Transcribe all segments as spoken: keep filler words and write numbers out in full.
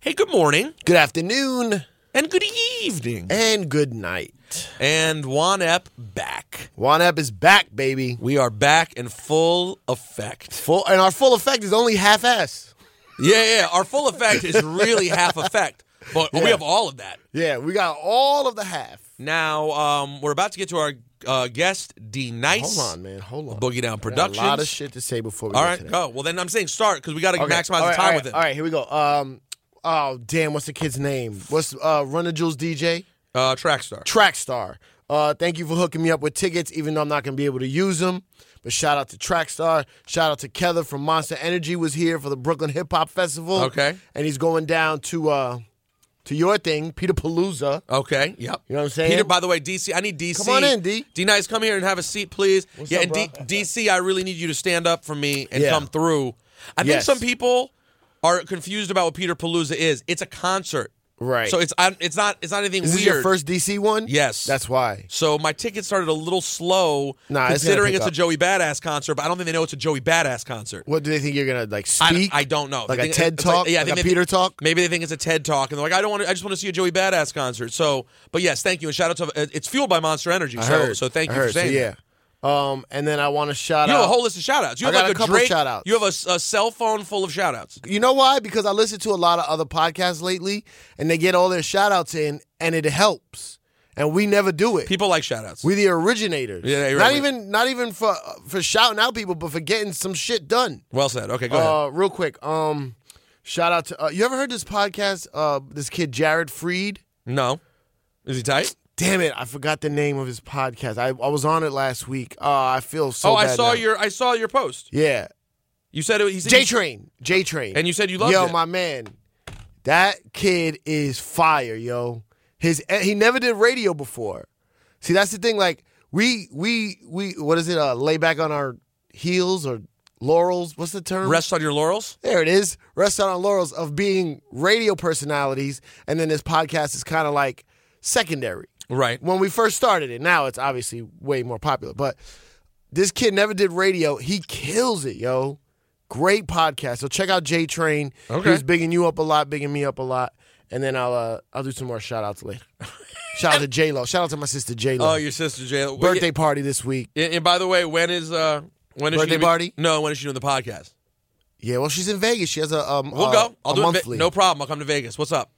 Hey, good morning. Good afternoon. And good evening. And good night. And Juan Ep back. Juan Ep is back, baby. We are back in full effect. Full, and our full effect is only half-ass. Yeah, yeah. Our full effect is really half effect. But Yeah. we have all of that. Yeah, we got all of the half. Now, um, we're about to get to our uh, guest, D Nice. Hold on, man. Hold on. Boogie Down I got Productions. a lot of shit to say before we All get right, to that. go. Well, then I'm saying start because we got to Okay. maximize All the right, time all right, with it. All right, here we go. Um, oh, damn, what's the kid's name? What's uh, Run the Jewels D J? Uh, Trackstar. Trackstar. Uh, thank you for hooking me up with tickets, even though I'm not going to be able to use them. But shout out to Trackstar. Shout out to Kether from Monster Energy was here for the Brooklyn Hip Hop Festival. Okay. And he's going down to uh, to your thing, Peter Palooza. Okay, yep. You know what I'm saying? Peter, by the way, D C, I need D C. Come on in, D. D Nice, come here and have a seat, please. What's yeah, up, and D- bro? DC, I really need you to stand up for me and Yeah. come through. I think Yes. some people are confused about what Peter Palooza is. It's a concert. Right. So it's I- it's not it's not anything Is this weird. your first D C one? Yes. That's why. So my ticket started a little slow, Nah, it's considering gonna it's, pick a up. Joey Badass concert, but I don't think they know it's a Joey Badass concert. What do they think you're gonna like I, speak? I don't know. Like They a think- TED it's like- talk? yeah, I Like think a they- Peter talk? Maybe they think it's a TED talk, and they're like, I don't want to. I just want to see a Joey Badass concert. So, but yes, thank you, and shout out to uh, it's fueled by Monster Energy. I so, heard. so thank I you heard. for saying so, yeah. that. Um, and then I want to shout You out. have a whole list of shout-outs. You I have got like a couple Drake, shout-outs. You have a, a cell phone full of shout-outs. You know why? Because I listen to a lot of other podcasts lately, and they get all their shout outs in, and it helps. And we never do it. People like shout-outs. We the originators. Yeah, you're not right. even not even for for shouting out people, but for getting some shit done. Well said. Okay, go ahead. Uh, real quick, um, shout out to uh, you ever heard this podcast? Uh, this kid Jared Freed. No. Is he tight? Damn it, I forgot the name of his podcast. I, I was on it last week. Uh, I feel so. oh, I bad saw now. your I saw your post. Yeah, You said it. He said J you- Train, J Train, And you said you loved yo, it. my man, that kid is fire, yo. His he never did radio before. See, that's the thing. Like we we we what is it? Uh, lay back on our heels or laurels. What's the term? Rest on your laurels. There it is. Rest on our laurels of being radio personalities, and then this podcast is kind of like secondary. Right. When we first started it, now it's obviously way more popular. But this kid never did radio. He kills it, yo. Great podcast. So check out J Train. Okay. He's bigging you up a lot, bigging me up a lot, and then I'll uh, I'll do some more shout outs later. Shout out to J Lo. Shout out to my sister J Lo. Oh, your sister Jay. Birthday party this week. And, and by the way, when is uh when is Birthday she gonna be- party? No, when is she doing the podcast? Yeah, well, she's in Vegas. She has a um. We'll uh, go. I'll a do it. monthly. Ve- no problem. I'll come to Vegas. What's up?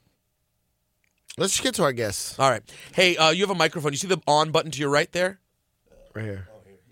Let's just get to our guests All right. Hey, uh, you have a microphone. You see the on button to your right there? right here.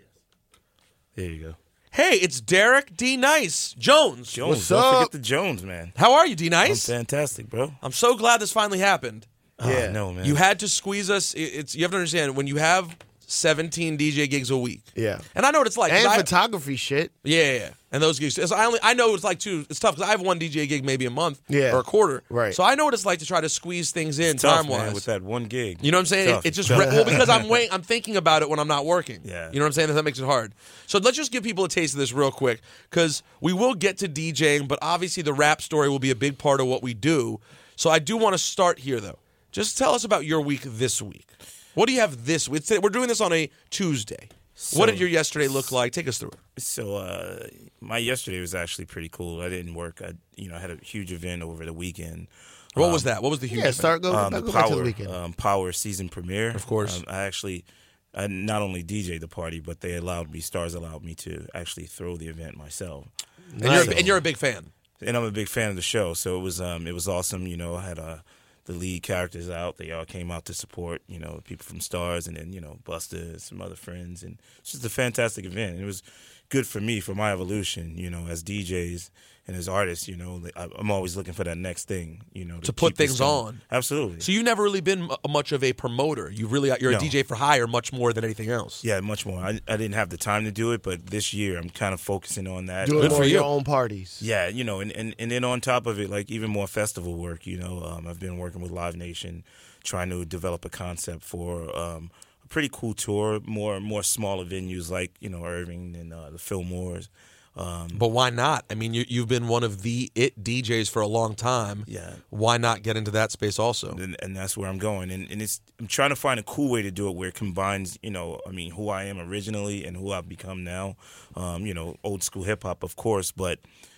There you go. Hey, it's Derek D. Nice Jones. Jones. What's Don't up? forget the Jones, man. How are you, D. I'm Nice? fantastic, bro. I'm so glad this finally happened. Yeah. Oh, no, man. You had to squeeze us. It- It's you have to understand when you have seventeen D J gigs a week. Yeah. And I know what it's like. 'cause And I- photography shit. Yeah, yeah, yeah. And those gigs. So I only I know what it's like too. It's tough because I have one D J gig maybe a month Yeah. or a quarter. Right. So I know what it's like to try to squeeze things in Tough, time man, wise. with that one gig. You know what I'm saying? It, Tough. it just Tough. re- well because I'm waiting. I'm thinking about it when I'm not working. Yeah. You know what I'm saying? That makes it hard. So let's just give people a taste of this real quick because we will get to DJing, but obviously the rap story will be a big part of what we do. So I do want to start here though. Just tell us about your week this week. What do you have this week? We're doing this on a Tuesday. what So- did your yesterday look like? Take us through it. So uh, my yesterday was actually pretty cool. I didn't work. I you know I had a huge event over the weekend. What Um, was that? What was the huge Yeah, event? start go, um, back, the go back to Power the weekend. um, Power season premiere. Of course. Um, I actually I not only D J'd the party, but they allowed me. Stars allowed me to actually throw the event myself. And you're, So- a, and you're a big fan. and I'm a big fan of the show. So it was um it was awesome. You know, I had uh, the lead characters out. They all came out to support. You know, people from Stars, and then you know Busta and some other friends, and it's just a fantastic event. It was good for me for my evolution. You know, as D Js and as artists. You know, I- I'm always looking for that next thing. You know, to, To put keep this things going. on. Absolutely. So you've never really been m- much of a promoter. You really you're a No. D J for hire much more than anything else. Yeah, much more. I, I didn't have the time to do it, but this year I'm kind of focusing on that. Doing Good more for of you. your own parties. Yeah, you know, and, and, and then on top of it, like even more festival work, you know, um, I've been working with Live Nation, trying to develop a concept for um, a pretty cool tour, more more smaller venues like, you know, Irving and uh, the Fillmores. Um, But why not? I mean, you, you've been one of the it D Js for a long time. Yeah. Why not get into that space also? and, and that's where I'm going. And, and it's I'm trying to find a cool way to do it where it combines, you know, I mean, who I am originally and who I've become now. Um, you know, old school hip hop, of course, but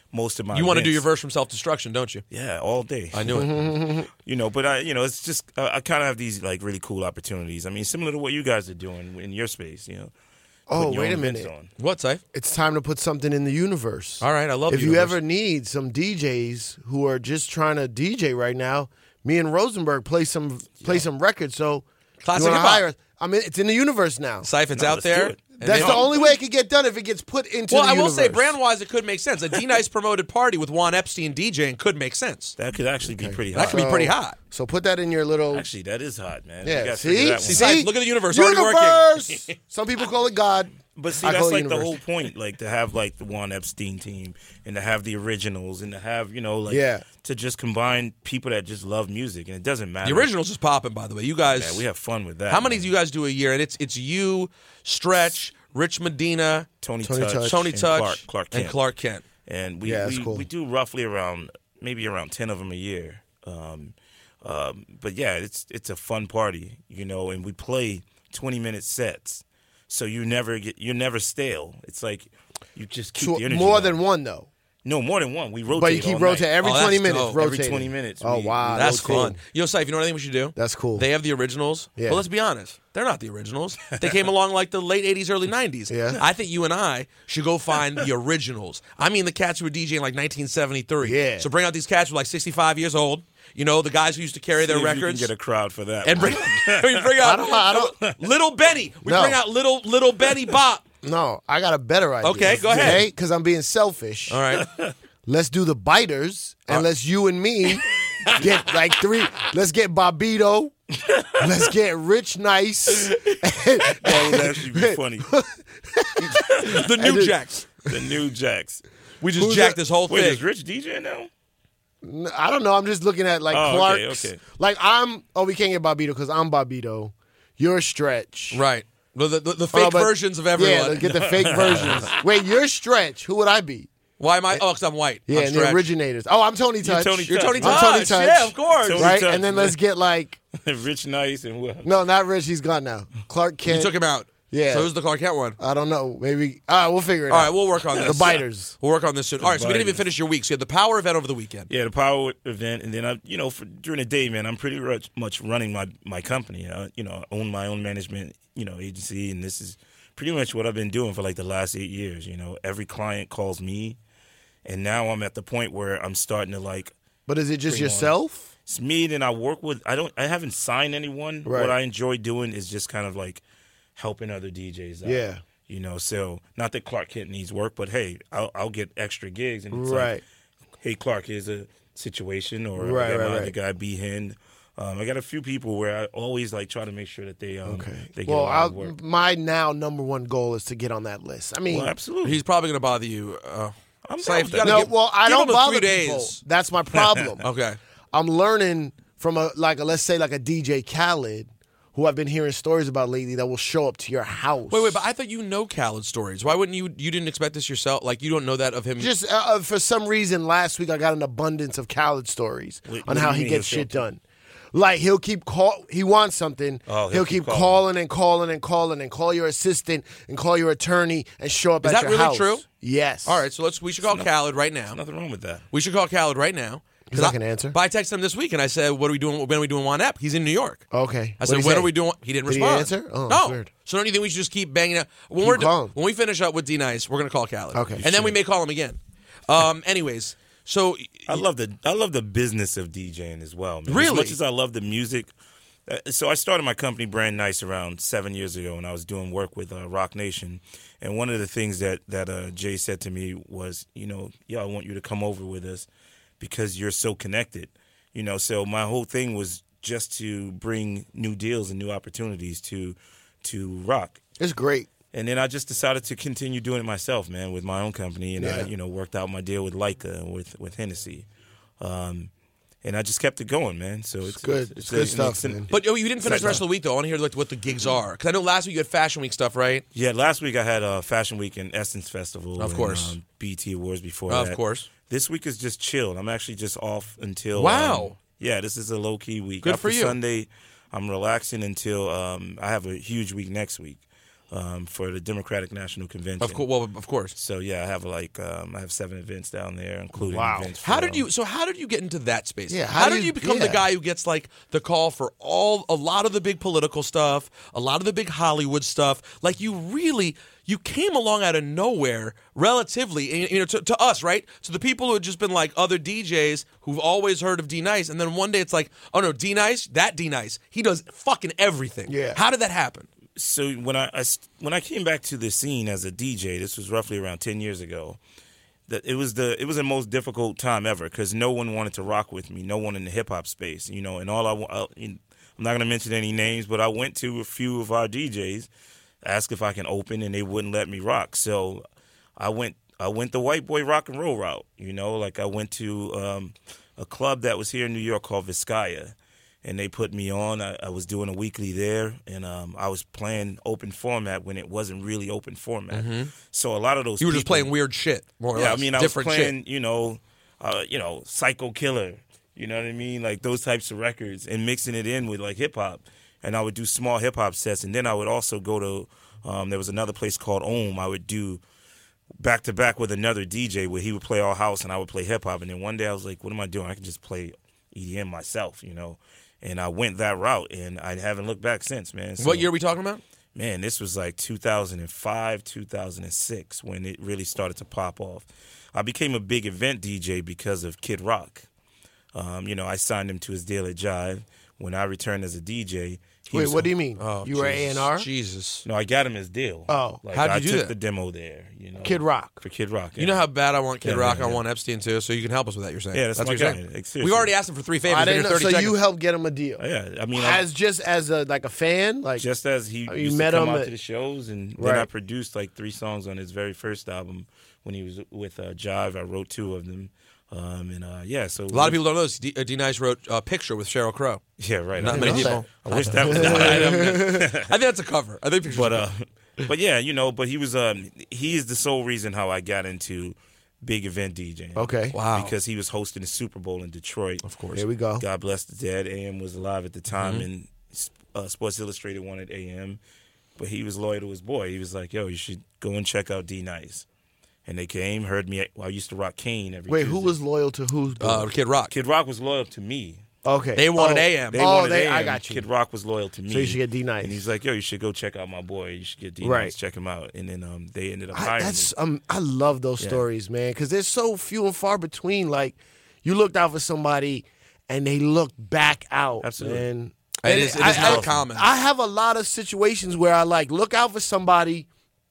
most of my You want to do your events. verse from Self-Destruction, don't you? Yeah, all day. I knew it. You know, but I, you know, it's just I, I kind of have these like really cool opportunities. I mean, similar to what you guys are doing in your space. You know. Oh, putting your wait a own events minute. on. What, Syfe? It's time to put something in the universe. All right, I love If the you universe. ever need some D Js who are just trying to D J right now, me and Rosenberg play some play some records. So Classic you want to hip-hop. hire us? I mean, it's in the universe now. Syfe, it's No, out let's do there. it. and That's they- the only way it could get done if it gets put into Well, the I will universe. say, brand-wise, it could make sense. A D-Nice promoted party with Juan Epstein DJing could make sense. That could actually be pretty That hot. could be pretty hot. So put that in your little. Actually, that is hot, man. Yeah, You gotta see? figure that See, one out. See? Look at the universe, already Universe! working. Some people call it God. But see, I that's call it like the universe. whole point, like to have like the Juan Epstein team and to have the originals and to have, you know, like Yeah. to just combine people that just love music, and it doesn't matter. The original's just popping, by the way. You guys, Yeah, we have fun with that. how many man. do you guys do a year? And it's it's you, Stretch, Rich Medina, Tony, Tony Touch, Touch. Tony and Touch, Clark, Clark Kent. and Clark Kent. And we Yeah, that's we, cool. we do roughly around maybe around ten of them a year. Um, um, but yeah, it's it's a fun party, you know, and we play twenty minute sets, so you never get you're never stale. It's like you just keep So the energy. more going. than one, though. no more than one. We rotate, But you keep all rotating night. every Oh, that's twenty minutes. dope. Every Rotating. twenty minutes, Oh, we- wow. That's cool. fun. Yo, Syfe, you know what I think we should do? That's cool. They have the originals. Yeah. But let's be honest. They're not the originals. They came along like the late eighties, early nineties. Yeah. I think you and I should go find the originals. I mean the cats who were DJing like nineteen seventy-three. Yeah. So bring out these cats who are like sixty-five years old. You know, the guys who used to carry See their if you can records. get a crowd for that. and bring, we bring out I don't- I don't- Little Benny. We No. bring out Little Little Benny Bop. No, I got a better idea. Okay, go ahead. Because I'm being selfish. All right. Let's do the biters, and let's you and me get like three. Let's get Bobito. Let's get Rich Nice. that would actually be funny. The new Jacks. The new Jacks. We just Who's jacked that? this whole Wait, thing. is Rich DJing now? I don't know. I'm just looking at like Oh, okay, Clark's. okay. Like I'm. Oh, we can't get Bobito because I'm Bobito. You're Stretch. Right. The, the, the fake Oh, but- versions of everyone. Yeah, let's get the fake versions. Wait, you're Stretch. Who would I be? Why am I? Oh, because I'm white. Yeah, I'm and the Stretch. originat's. Oh, I'm Tony Touch. Tony You're Touch. Tony I'm Touch. Tony Touch. Yeah, of course. Tony Right, Touch, and then man. let's get like Rich Nice and who else? no, not Rich. He's gone now. Clark You Kent. took him out. Yeah. So who's the Clark Kent one? I don't know. Maybe. All right, we'll figure it All out. right, we'll work on this. The biters. We'll work on this soon. All right, so we didn't even biters. finish your week. So you had the Power event over the weekend. Yeah, the Power event, and then I, you know, for, during the day, man, I'm pretty much, much running my my company. I, you know, I own my own management, you know, agency, and this is pretty much what I've been doing for like the last eight years. You know, every client calls me, and now I'm at the point where I'm starting to like. But is it just Bring on. yourself? It's me, and I work with. I don't. I haven't signed anyone. Right. What I enjoy doing is just kind of like helping other D Js out. Yeah. You know, so not that Clark Kent needs work, but hey, I'll, I'll get extra gigs, and it's Right. like, hey, Clark, here's a situation, or Right, I got right, my right. other guy, B Hen. Um, I got a few people where I always like try to make sure that they um Okay. they get Well, a lot I'll, of work. my now number one goal is to get on that list. I mean, Well, absolutely. He's probably going to bother you. Uh, I'm Syfe, down you with gotta that. no. give- well, I give don't him a bother three people. days. That's my problem. Okay. I'm learning from a like a, let's say like a D J Khaled, who I've been hearing stories about lately, that will show up to your house. Wait, wait, but I thought you know Khaled stories. Why wouldn't you? You didn't expect this yourself? Like you don't know that of him? Just uh, uh, for some reason, last week I got an abundance of Khaled stories Wait, on what how do you he mean gets he'll show shit up? done. Like he'll keep call. He wants something. Oh, he'll he'll keep keep calling. calling and calling and calling and call your assistant and call your attorney and show up Is at that your really house. true? Yes. All right, so let's. We should call Khaled right now. Nothing wrong with that. We should call Khaled right now. He's not gonna answer. But I texted him this week and I said, "What are we doing? When are we doing Juan Ep?" He's in New York. Okay. I What'd said, he "When say? are we doing?" He didn't Did he respond. answer? Oh, no. that's weird. So don't you think we should just keep banging out when Keep we're calling. when we finish up with D Nice? We're gonna call Khaled. Okay. and then we may call him again. Um. Anyways, so I love the I love the business of DJing as well. Man. Really? As much as I love the music. Uh, so I started my company Brand Nice around seven years ago, and I was doing work with uh, Rock Nation. And one of the things that that uh, Jay said to me was, you know, yo, I want you to come over with us because you're so connected. You know, so my whole thing was just to bring new deals and new opportunities to to rock. It's great. And then I just decided to continue doing it myself, man, with my own company, and I, Yeah. you know, worked out my deal with Leica with with Hennessy, um, and I just kept it going, man. So it's, good. It's good stuff, man. But oh, you didn't finish the rest of the week though. I want to hear like what the gigs are because I know last week you had Fashion Week stuff, right? Yeah, last week I had a Fashion Week and Essence Festival, Of and, course. um, B E T Awards before Of that. course. This week is just chilled. I'm actually just off until Wow. um, yeah, this is a low key week. Good After for you. Sunday, I'm relaxing until um, I have a huge week next week. um, for the Democratic National Convention. Of course, well, of course. So yeah, I have like um, I have seven events down there, including Wow. events. How for, did um, you? So how did you get into that space? Yeah, How, how do did you- you become the yeah. guy who gets like the call for all a lot of the big political stuff, a lot of the big Hollywood stuff? Like you really, you came along out of nowhere, relatively, and, you know, to, to us, right? To the people who had just been like other D Js who've always heard of D Nice, and then one day it's like, oh no, D Nice, that D Nice, he does fucking everything. Yeah. How did that happen? So when I, I s- when I came back to the scene as a D J, this was roughly around ten years ago. That it was the it was the most difficult time ever because no one wanted to rock with me, no one in the hip hop space, you know. And all I, wa- I I'm not going to mention any names, but I went to a few of our D Js, asked if I can open, and they wouldn't let me rock. So I went I went the white boy rock and roll route, you know. Like I went to um, a club that was here in New York called Vizcaya. And they put me on. I, I was doing a weekly there, and um, I was playing open format when it wasn't really open format. So a lot of those You were just people- playing weird shit, more or yeah, less. I mean, I different was playing, shit. you know, uh, you know, Psycho Killer. You know what I mean? Like those types of records, and mixing it in with like hip hop. And I would do small hip hop sets, and then I would also go to. Um, there was another place called Ohm. I would do back to back with another D J where he would play all house and I would play hip hop. And then one day I was like, what am I doing? I can just play E D M myself, you know. And I went that route, and I haven't looked back since, man. So, What year are we talking about? Man, this was like two thousand five, two thousand six when it really started to pop off. I became a big event D J because of Kid Rock. Um, you know, I signed him to his deal at Jive. When I returned as a D J, he Wait, was, what do you mean? Oh, you were A and R? Jesus. No, I got him his deal. Oh. like, How'd you I do took that? the demo there. You know, Kid Rock. for Kid Rock. You yeah. know how bad I want Kid Yeah, Rock, yeah, I yeah. want Epstein too, so you can help us with that, you're saying. Yeah, that's what my you're guy. saying. Like, We've seriously. already asked him for three favors. I Been didn't here know. thirty So seconds. you helped get him a deal. Yeah, I mean, I, As just as a like a fan, like just as he Oh, you used met to come him out at- to the shows, and then Right. I produced like three songs on his very first album when he was with uh, Jive. I wrote two of them, um, and uh, yeah, so A lot of people don't know this. D, uh, D Nice wrote a picture with Cheryl Crow. yeah, right. Not I, many wish- people. I wish that was the item. I think that's a cover. I think pictures but are uh, but yeah, you know, but he was um, he is the sole reason how I got into big event DJing. okay. Wow. because he was hosting the Super Bowl in Detroit. Of course. Here we go. God bless the dead. A M was alive at the time, Mm-hmm. and uh, Sports Illustrated wanted A M, but he was loyal to his boy. He was like, "Yo, you should go and check out D Nice." And they came, heard me. Well, I used to rock Kane every. Wait, who Tuesday. was loyal to who's? Uh, Kid Rock. Kid Rock was loyal to me. okay. They wanted oh, A M. They oh, wanted they, A M. I got you. Kid Rock was loyal to me. So you should get D Nice. And he's like, "Yo, you should go check out my boy. You should get D Nice. Right. Check him out." And then um, they ended up I, hiring that's me. um, I love those Yeah. stories, man, because they're so few and far between. Like, you looked out for somebody, and they look back out. Absolutely. Man. It And is- it I- is not I- common. I have a lot of situations where I like look out for somebody,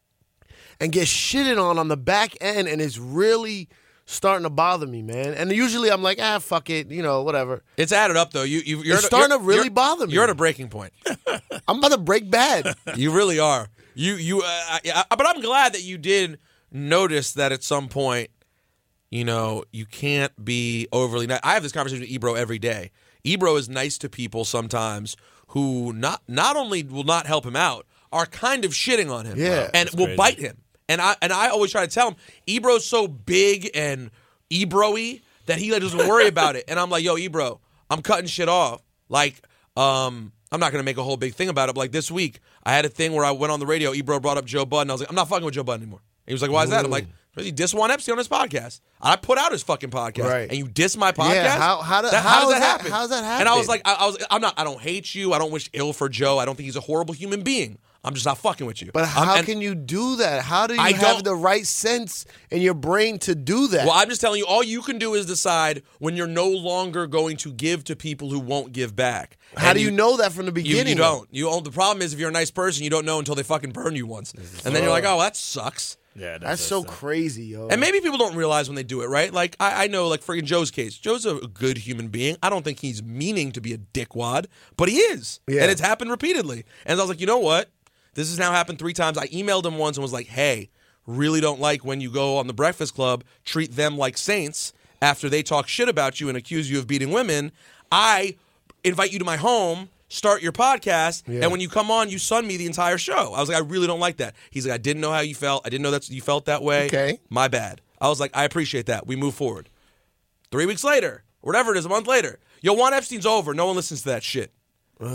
and get shitted on on the back end, and it's really starting to bother me, man. And usually I'm like, ah, fuck it, you know, whatever. It's added up though. You, you, you're It's at a- starting you're- to really you're- bother me. You're at a breaking point. I'm about to break bad. You really are. You, you. Uh, I, I, but I'm glad that you did notice that at some point, you know, you can't be overly nice. I have this conversation with Ebro every day. Ebro is nice to people sometimes who not not only will not help him out, are kind of shitting on him. Yeah. and That's will crazy. bite him. And I and I always try to tell him, Ebro's so big and Ebro-y that he like, doesn't worry about it. And I'm like, yo, Ebro, I'm cutting shit off. Like, um, I'm not gonna make a whole big thing about it. But like this week, I had a thing where I went on the radio. Ebro brought up Joe Budden. I was like, I'm not fucking with Joe Budden anymore. He was like, why is that? I'm like, because he dissed Juan Epstein on his podcast. I put out his fucking podcast, Right. and you diss my podcast. Yeah, how- how do- That- how does is that that- happen? how does that And I was happen? like, I, I was, I'm not. I don't hate you. I don't wish ill for Joe. I don't think he's a horrible human being. I'm just not fucking with you. But Um, how and- can you do that? How do you I have don't- the right sense in your brain to do that? Well, I'm just telling you, all you can do is decide when you're no longer going to give to people who won't give back. How And do you, know that from the You, beginning? you don't. You own, the problem is if you're a nice person, you don't know until they fucking burn you once, and then you're like, oh, that sucks. Yeah, That's so crazy, yo. And maybe people don't realize when they do it, right? Like I, I know, like for in Joe's case, Joe's a good human being. I don't think he's meaning to be a dickwad, but he is, Yeah. and it's happened repeatedly. And I was like, you know what? This has now happened three times. I emailed him once and was like, hey, really don't like when you go on the Breakfast Club, treat them like saints after they talk shit about you and accuse you of beating women. I invite you to my home, start your podcast, Yeah. and when you come on, you sun me the entire show. I was like, I really don't like that. He's like, I didn't know how you felt. I didn't know that you felt that way. Okay. My bad. I was like, I appreciate that. We move forward. Three weeks later, whatever it is, a month later, yo, Juan Epstein's over. No one listens to that shit. I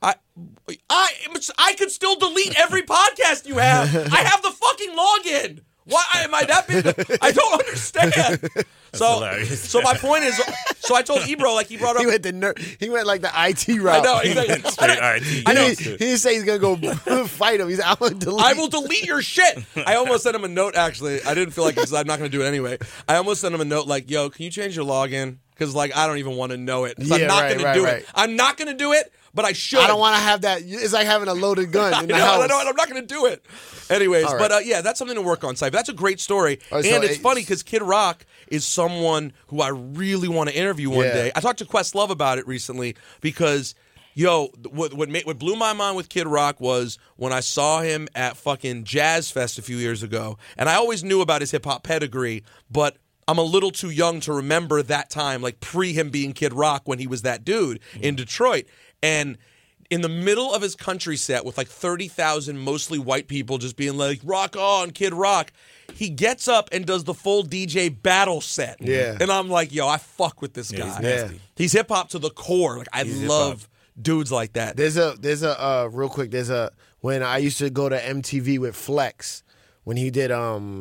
I, I, I could still delete every podcast you have. I have the fucking login. Why am I that big? I don't understand. So, hilarious. so my point is, so I told Ebro, like he brought up. He went the ner- He went like the I T route. I know exactly. Straight I T. I know. He, he didn't say he's gonna go fight him. He's like, I'm gonna delete. I will delete your shit. I almost sent him a note. Actually, I didn't feel like because I'm not going to do it anyway. I almost sent him a note like, "Yo, can you change your login? Because like I don't even want to know it. 'Cause Yeah, I'm not right, going right, to do right. it. I'm not going to do it, but I should. I don't want to have that. It's like having a loaded gun I in the know, house. I know, and I'm not going to do it. Anyways, All right. but uh, yeah, that's something to work on, Cypher. That's a great story, All right, and so it's it's- funny because Kid Rock is someone who I really want to interview one Yeah. day. I talked to Questlove about it recently because. Yo, what what, made, what blew my mind with Kid Rock was when I saw him at fucking Jazz Fest a few years ago, and I always knew about his hip hop pedigree, but I'm a little too young to remember that time, like pre him being Kid Rock when he was that dude in Detroit, and. In the middle of his country set with like thirty thousand mostly white people just being like, rock on, Kid Rock, he gets up and does the full D J battle set. Yeah. And I'm like, yo, I fuck with this Yeah, guy. he's nasty. Yeah. He's hip hop to the core. Like I He's hip-hop. love dudes like that. There's a there's a uh, real quick. There's a when I used to go to M T V with Flex when he did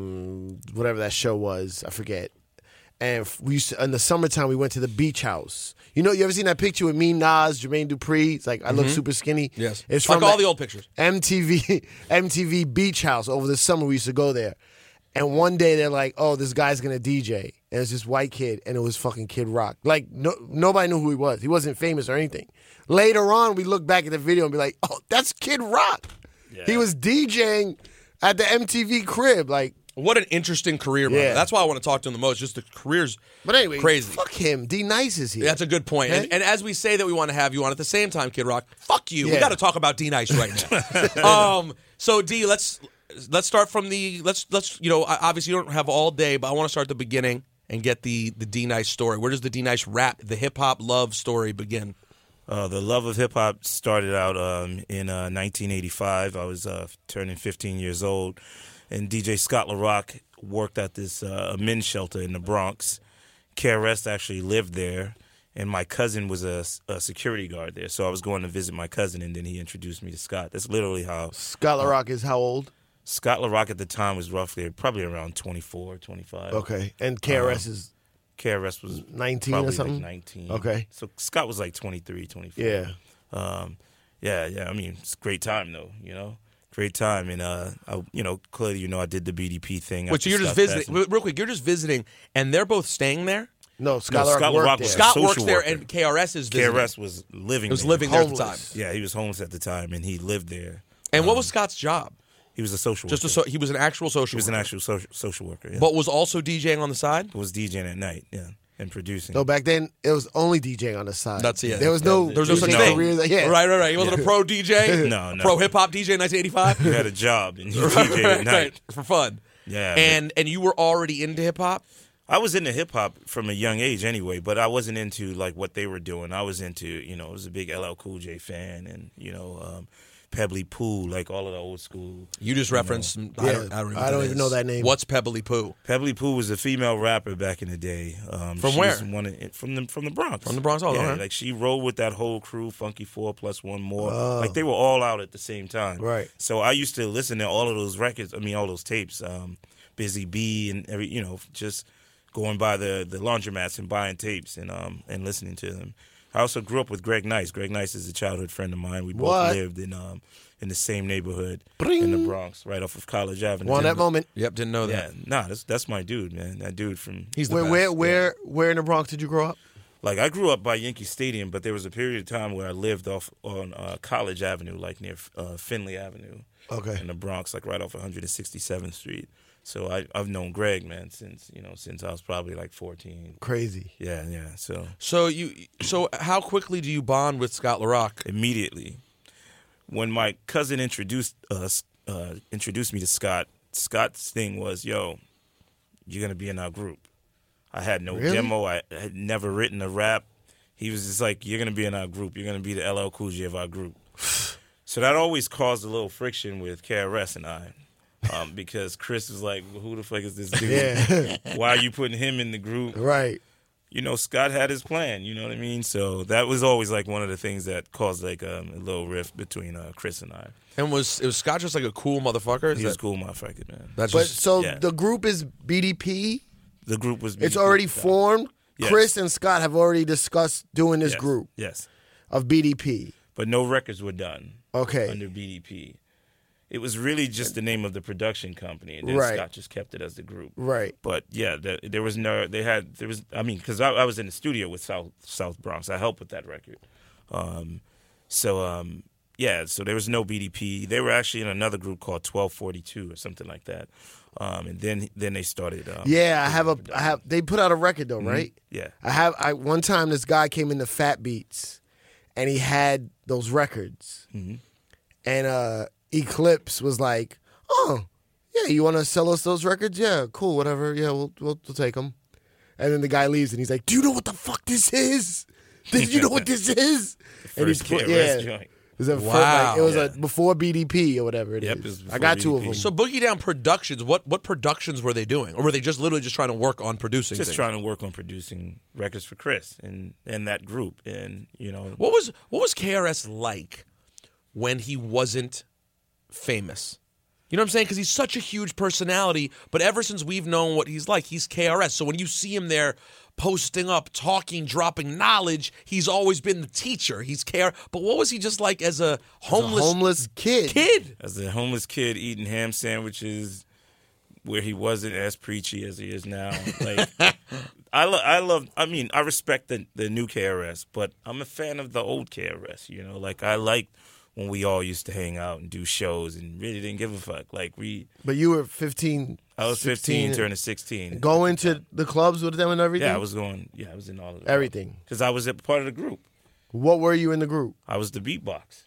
um whatever that show was, I forget. And we used to, in the summertime we went to the beach house. You know, you ever seen that picture with me, Nas, Jermaine Dupri? It's like I look super skinny. Yes. It's Like from all the old pictures. M T V M T V Beach House over the summer. We used to go there, and one day they're like, "Oh, this guy's gonna D J," and it's this white kid, and it was fucking Kid Rock. Like no, nobody knew who he was. He wasn't famous or anything. Later on, we look back at the video and be like, "Oh, that's Kid Rock." Yeah. He was DJing at the M T V crib, like. What an interesting career, brother. Yeah. That's why I want to talk to him the most. Just the career's But anyway, crazy. fuck him. D Nice is here. That's a good point. Okay. And, and as we say that we want to have you on at the same time, Kid Rock, fuck you. We Yeah. got to talk about D Nice right now. um, so D, let's let's start from the let's let's you know obviously you don't have all day, but I want to start at the beginning and get the the D Nice story. Where does the D Nice rap, the hip hop love story begin? Uh, the love of hip hop started out um, in uh, nineteen eighty-five. I was uh, turning fifteen years old, and D J Scott LaRock worked at this uh, men's shelter in the Bronx. K R S actually lived there, and my cousin was a, a security guard there. So I was going to visit my cousin, and then he introduced me to Scott. That's literally how Scott LaRock is how old? Scott LaRock at the time was roughly probably around twenty-four, twenty-five. Okay, and K R S is K R S was nineteen or probably something? like nineteen. Okay. So Scott was like twenty-three, twenty-four. yeah. Um, yeah, yeah. I mean, it's a great time though. You know, great time. And uh, I, you know, clearly, you know, I did the B D P thing. Which after you're just Scott visiting, passed. real quick. You're just visiting, and they're both staying there. No, Scott No, LaRock Scott worked LaRock there. was Scott social works there, worker. and K R S is K visiting. R S was living. It was there. living there at the time. Homeless. Yeah, he was homeless at the time, and he lived there. And what Um, was Scott's job? He was a social Just a worker. so, he was an actual social. he was an worker. actual social, social worker. Yeah. but was also DJing on the side. He was DJing at night. Yeah, and producing. No, back then it was only DJing on the side. That's it. There was no. That There was no There such was thing. careers- Yeah. Right, right, right. He wasn't a pro D J. No, no. Pro hip hop D J in nineteen eighty-five. You had a job and you right, DJed right, at night. right, for fun. Yeah, And and you were already into hip hop. I was into hip hop from a young age anyway, but I wasn't into like what they were doing. I was into, you know, I was a big L L Cool J fan, and you know, um, Pebbly Pooh, like all of the old school. You just referenced. I Yeah, don't, I don't, know I what don't that even is. know that name. What's Pebbly Pooh? Pebbly Pooh was a female rapper back in the day. Um, From she where? was one of, from the from the Bronx. From the Bronx? Oh, yeah. okay. Like she rolled with that whole crew, Funky Four plus one more. Oh. Like they were all out at the same time. Right. So I used to listen to all of those records. I mean, all those tapes. Um, Busy Bee and every, you know, just going by the the laundromats and buying tapes and um and listening to them. I also grew up with Greg Nice. Greg Nice is a childhood friend of mine. We both What? lived in um in the same neighborhood Bring. in the Bronx, right off of College Avenue. Well, that moment. Yep, didn't know Yeah, that. nah, that's that's my dude, man. That dude from He's the Where, best. where, where, where in the Bronx did you grow up? like I grew up by Yankee Stadium, but there was a period of time where I lived off on uh, College Avenue, like near uh, Finley Avenue, Okay. in the Bronx, like right off one hundred sixty-seventh Street. So I, I've known Greg, man, since you know since I was probably like fourteen. Crazy. Yeah, yeah. So So you. So how quickly do you bond with Scott LaRock? immediately, when my cousin introduced us, uh, introduced me to Scott, Scott's thing was, "Yo, you're gonna be in our group." I had no Really? demo. I had never written a rap. He was just like, "You're gonna be in our group. You're gonna be the L L Cool J of our group." So that always caused a little friction with K R S and I, um, because Chris was like, well, "Who the fuck is this dude? Yeah. Why are you putting him in the group?" Right. you know, Scott had his plan. You know what I mean? So that was always like one of the things that caused like um, a little rift between uh, Chris and I. And was it was Scott just like a cool motherfucker? Is He was that- cool, motherfucker, man. That's But just, so yeah. the group is B D P. The group was. It's already formed. Yes. Chris and Scott have already discussed doing this yes. group Yes, of B D P. but no records were done. Okay. Under B D P. It was really just the name of the production company, and then Right. Scott just kept it as the group. Right. But yeah, the, there was no. They had there was. I mean, because I, I was in the studio with South South Bronx. I helped with that record. Um, so um, yeah, so there was no B D P. They were actually in another group called twelve forty-two or something like that. Um, and then then they started. Um, Yeah, I have a. production. I have. They put out a record though, right? Yeah. I have. I one time this guy came into Fat Beats, and he had those records, Mhm. and uh, Eclipse was like, "Oh, yeah, you want to sell us those records? Yeah, cool, whatever. Yeah, we'll we'll, we'll take them." And then the guy leaves, and he's like, "Do you know what the fuck this is? Did you know what this is?" And he First put- K R S joint. It was, a fir- Wow. like, it was Yeah. a before B D P or whatever it is. Yep, it was I before got two of B D P. them. So Boogie Down Productions, what what productions were they doing, or were they just literally just trying to work on producing? Just things? trying to work on producing records for Chris and and that group, and you know, What was what was K R S like when he wasn't famous? You know what I'm saying? Because he's such a huge personality, but ever since we've known what he's like, he's K R S. So when you see him there posting up, talking, dropping knowledge, he's always been the teacher. He's K R S. But what was he just like as a homeless, a homeless kid. kid? as a homeless kid eating ham sandwiches, where he wasn't as preachy as he is now. Like, I, lo- I love. I mean, I respect the the new K R S, but I'm a fan of the old K R S. You know, like I liked when we all used to hang out and do shows and really didn't give a fuck. Like we, But you were fifteen. I was fifteen, sixteen, turning sixteen. Going to the clubs with them and everything? Yeah, I was going. Yeah, I was in all of it. Everything. Because I was a part of the group. What were you in the group? I was the beatbox.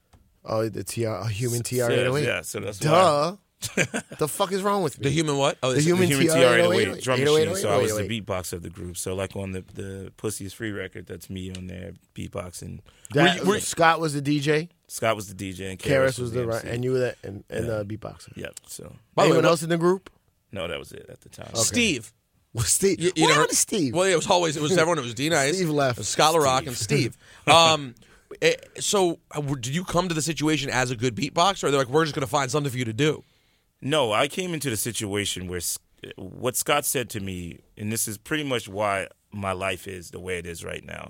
Oh, the T R, a human T R Yeah, eight oh eight. yeah, so that's why. Duh. the fuck is wrong with me? The human what? Oh, The this- human The human T T R R eight eight oh oh eight eight drum eight oh eight machine. So I was the eight oh eight. beatbox of the group. So like on the the Pussy is Free record, that's me on there beatboxing. That, Were you- were- Scott was the D J. Scott was the D J and K R S Karis was the right, M C. and you were the and, and Yeah. the beatboxer. Yep. So By the way, Anyone what- else in the group? no, that was it at the time. Steve. Was Steve? You, you what never- happened to Steve? Well, yeah, it was always it was everyone. It was D Nice, Steve left. it was Scholar Rock, and Steve. Um, eh, so uh, did you come to the situation as a good beatboxer, or they're like, we're just going to find something for you to do? No, I came into the situation where S- what Scott said to me, and this is pretty much why my life is the way it is right now.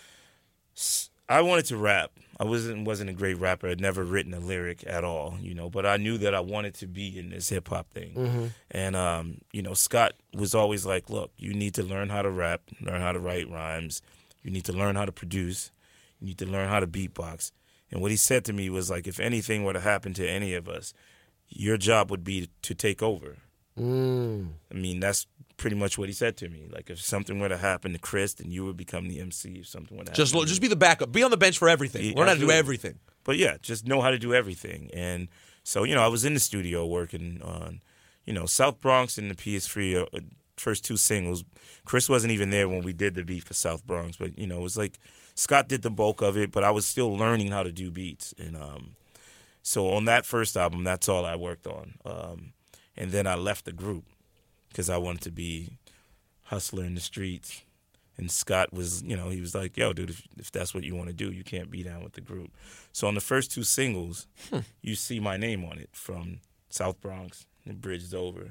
S- I wanted to rap. I wasn't wasn't a great rapper. I'd never written a lyric at all, you know. But I knew that I wanted to be in this hip hop thing. And um, you know, Scott was always like, "Look, you need to learn how to rap, learn how to write rhymes. You need to learn how to produce. You need to learn how to beatbox." And what he said to me was like, "If anything were to happen to any of us, your job would be to take over." Mm. I mean, that's pretty much what he said to me. Like, if something were to happen to Chris, then you would become the M C. If something were to happen Just to me. just be the backup. Be on the bench for everything. Yeah, Learn how to do absolutely. everything. But yeah, just know how to do everything. And so, you know, I was in the studio working on, you know, South Bronx and the P S three, uh, first two singles. Chris wasn't even there when we did the beat for South Bronx, but, you know, it was like Scott did the bulk of it, but I was still learning how to do beats. And um, so on that first album, that's all I worked on. Um, and then I left the group because I wanted to be hustler in the streets. And Scott was, you know, he was like, yo, dude, if, if that's what you want to do, you can't be down with the group. So on the first two singles, you see my name on it from South Bronx and Bridges Over.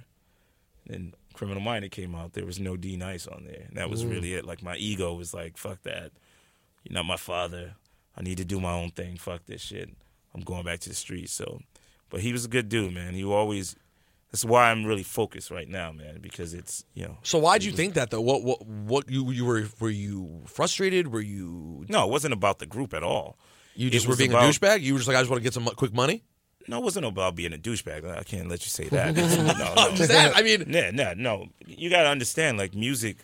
And Criminal Minded came out. There was no D Nice on there. And that was really it. Like, my ego was like, fuck that. You're not my father. I need to do my own thing. Fuck this shit. I'm going back to the streets. So, but he was a good dude, man. He always, that's why I'm really focused right now, man, because it's, you know. So why'd you think that though? What what what you you were were you frustrated? Were you No, it wasn't about the group at all. you It just were was being about- a douchebag? You were just like, I just want to get some mo- quick money. No, it wasn't about being a douchebag. I can't let you say that. no, no. Just that, I mean, Yeah, no, no. You got to understand, like, music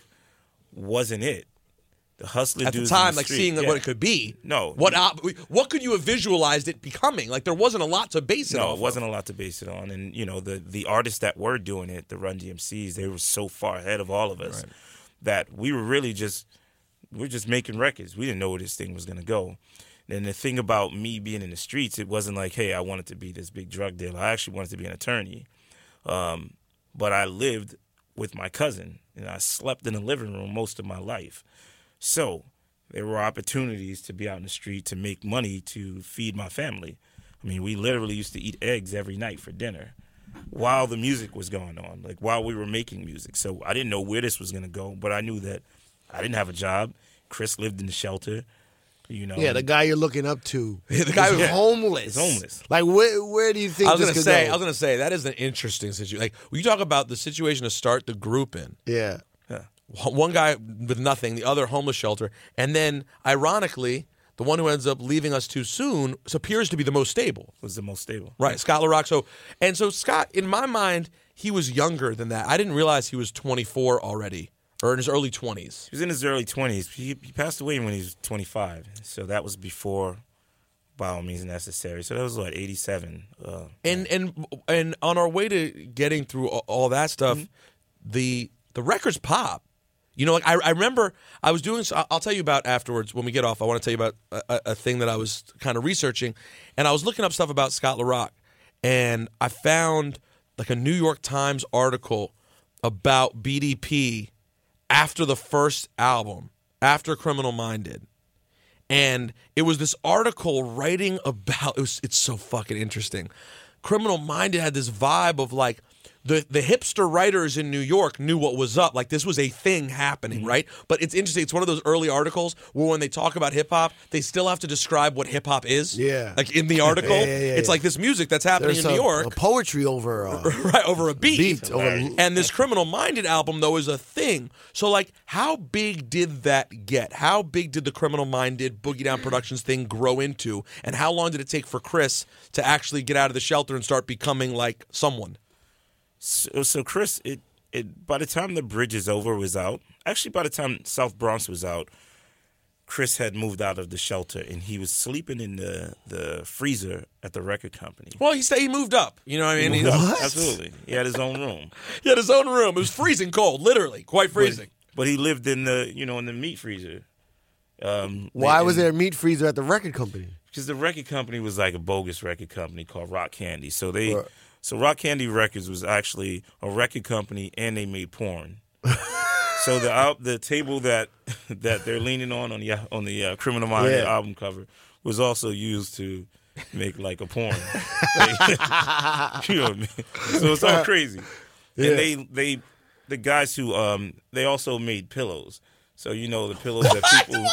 wasn't it. The hustler at the dudes in time, like street, seeing yeah. what it could be. No. What op- what could you have visualized it becoming? Like there wasn't a lot to base it No, off it wasn't a lot to base it on. And, you know, the, the artists that were doing it, the Run D M Cs, they were so far ahead of all of us that we were really just, we were just making records. We didn't know where this thing was going to go. And the thing about me being in the streets, it wasn't like, hey, I wanted to be this big drug dealer. I actually wanted to be an attorney. Um, but I lived with my cousin, and I slept in the living room most of my life. So there were opportunities to be out in the street to make money to feed my family. I mean, we literally used to eat eggs every night for dinner while the music was going on, like while we were making music. So I didn't know where this was going to go, but I knew that I didn't have a job. Chris lived in the shelter, you know. Yeah, the guy you're looking up to. The guy is who- homeless. He's homeless. Like, where where do you think I was this gonna could say, go? I was gonna say that is an interesting situation. Like when you talk about the situation to start the group in, yeah. one guy with nothing, the other homeless shelter, and then ironically, the one who ends up leaving us too soon appears to be the most stable. Was the most stable. Right, Scott LaRock. So, and so Scott, in my mind, he was younger than that. I didn't realize he was twenty-four already, or in his early twenties. He was in his early twenties. He, he passed away when he was twenty-five. So that was before By All Means Necessary. So that was, what, eighty-seven. Uh, And and and on our way to getting through all, all that stuff, Mm-hmm. the the records pop. You know, like I, I remember I was doing. I'll tell you about afterwards when we get off. I want to tell you about a, a thing that I was kind of researching, and I was looking up stuff about Scott LaRock, and I found like a New York Times article about B D P after the first album, after Criminal Minded. And it was this article writing about, it was, it's so fucking interesting. Criminal Minded had this vibe of like, the, the hipster writers in New York knew what was up. Like this was a thing happening, Mm-hmm. right? But it's interesting. It's one of those early articles where when they talk about hip hop, they still have to describe what hip hop is. Yeah. Like in the article, Yeah, yeah, yeah, it's yeah. like this music that's happening There's in a, New York. a poetry over uh, Right, over a beat. beat. Over, And this Criminal Minded album, though, is a thing. So, like, how big did that get? How big did the Criminal Minded Boogie Down Productions thing grow into? And how long did it take for Chris to actually get out of the shelter and start becoming, like, someone? So, so Chris, it, it by the time The Bridge Is Over was out, actually by the time South Bronx was out, Chris had moved out of the shelter and he was sleeping in the, the freezer at the record company. Well, he said he moved up. You know what I mean? He, What? Absolutely. He had his own room. he had his own room. It was freezing cold, literally, quite freezing. But he lived in the, you know, in the meat freezer. Um, why and- was there a meat freezer at the record company? Because the record company was like a bogus record company called Rock Candy. So they, Right. so Rock Candy Records was actually a record company, and they made porn. So the al- the table that that they're leaning on on the on the uh, Criminal Minded Yeah. album cover was also used to make like a porn. You know what I mean? So it's all crazy. Yeah. And they they the guys who um they also made pillows. So you know the pillows that people.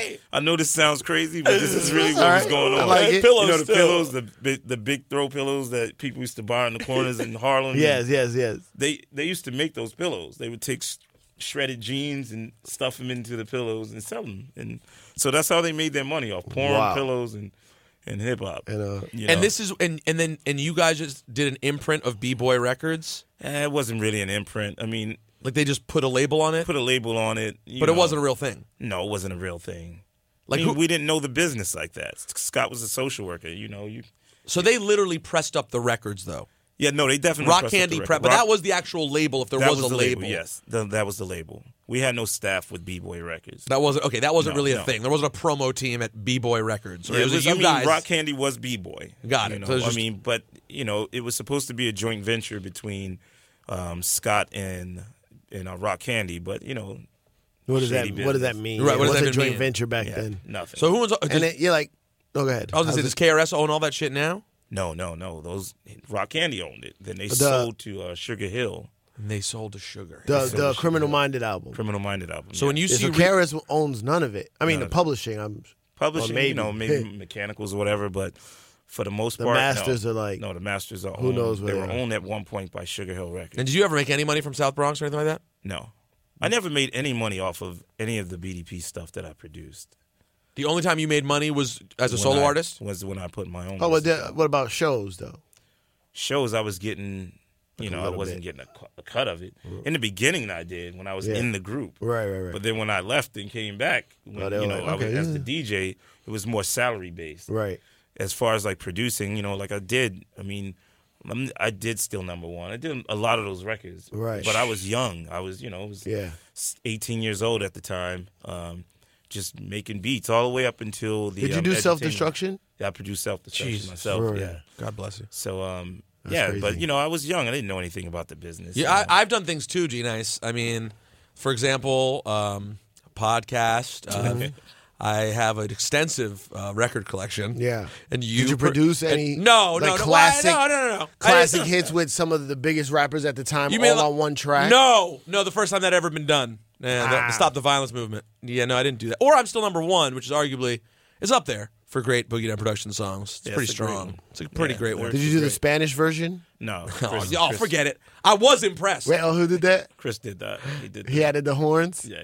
I know this sounds crazy, but this is really what All was right. going on. I like it. Pillows you know the still. pillows, the big, the big throw pillows that people used to buy in the corners in Harlem. Yes, yes, yes. They they used to make those pillows. They would take s- shredded jeans and stuff them into the pillows and sell them. And so that's how they made their money off porn, Wow. pillows, and and hip hop. And, uh, You know? And this is, and, and then, and you guys just did an imprint of B-Boy Records? Eh, it wasn't really an imprint. I mean, Like they just put a label on it? put a label on it, you But it know. wasn't a real thing. No, it wasn't a real thing. Like I mean, who- we didn't know the business like that. Scott was a social worker. You know, you. So they literally pressed up the records, though. Yeah, no, they definitely Rock pressed up Candy the Prep, record. but Rock- that was the actual label. If there that was, was a the label, Yes, the, that was the label. We had no staff with B-Boy Records. that wasn't okay. That wasn't No, really a no. thing. There wasn't a promo team at B-Boy Records. Or Yeah, it was, I you mean, guys. Rock Candy was B-Boy. Got you it. know? So it was I just- mean, but you know, it was supposed to be a joint venture between um, Scott and and uh, Rock Candy, but you know, What does that shady What does that business. mean? Right, what does What's that a joint mean? venture back yeah, then? nothing. So who owns? Does, And it, you're like, oh, go ahead. I was gonna say, How's does it- K R S own all that shit now? no, no, no. Those Rock Candy owned it. Then they The- sold to uh, Sugar Hill, And they sold to Sugar. the so the shit, Criminal yeah. Minded album. Criminal Minded album. so yeah. when you Yeah, see so Re- K R S owns none of it. I mean, None the of it. publishing. I'm publishing, or maybe. you know, maybe mechanicals or whatever, but for the most The part, masters no. are like- no, the masters are who owned. knows where they they were are. owned at one point by Sugar Hill Records. and did you ever make any money from South Bronx or anything like that? No. I never made any money off of any of the B D P stuff that I produced. The only time you made money was as a When solo I- artist. Was when I put my own oh, what, music the, out. what about shows though? Shows I was getting, you Like a know, I little wasn't bit. getting a, cu- a cut of it. In the beginning I did when I was Yeah. in the group. Right, right, right. But then when I left and came back, when, Oh, they were you know, like, I was, okay, as yeah. the D J, it was more salary based. Right. As far as like producing, you know, like I did, I mean, I'm- I did still number one. I did a lot of those records. Right. But I was young. I was, you know, I was Yeah. eighteen years old at the time, um, just making beats all the way up until the. Did you um, do entertainment. self destruction? Yeah, I produced self destruction Jesus. myself. Right. Yeah. God bless you. So, um, That's yeah, crazy. but you know, I was young. I didn't know anything about the business. Yeah, you know. I, I've done things too, G Nice. I mean, for example, um, podcast. Uh, I have an extensive uh, record collection. Yeah. And you Did you pr- produce and- any No, like no, no, classic, no, no, no, no. classic I didn't- hits with some of the biggest rappers at the time, You all mean like- on one track? No, no, the first time that ever been done. Yeah, the- Ah. Stop the Violence movement. Yeah, no, I didn't do that. Or I'm still number one, which is arguably is up there for great Boogie Down Production songs. It's Yeah, pretty it's a great strong. one. It's a pretty Yeah, great they're- one. Did you do the Great. Spanish version? No. Oh, Chris, y'all, Chris- forget it. I was impressed. Wait, oh, who did that? Chris did that. He did. He that. added the horns. Yeah.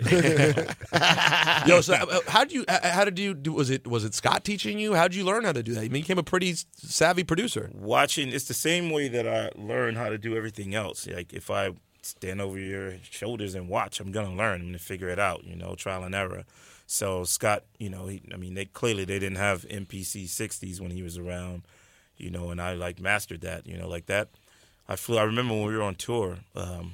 yeah. Yo, so uh, how did you? uh, How did you? Do, was it was it Scott teaching you? How did you learn how to do that? You became a pretty savvy producer. Watching, it's the same way that I learn how to do everything else. Like if I stand over your shoulders and watch, I'm gonna learn. I'm gonna figure it out. You know, trial and error. So Scott, you know, he, I mean, they clearly they didn't have M P C sixties when he was around. You know, and I like mastered that. You know, like that. I flew. I remember when we were on tour. Um,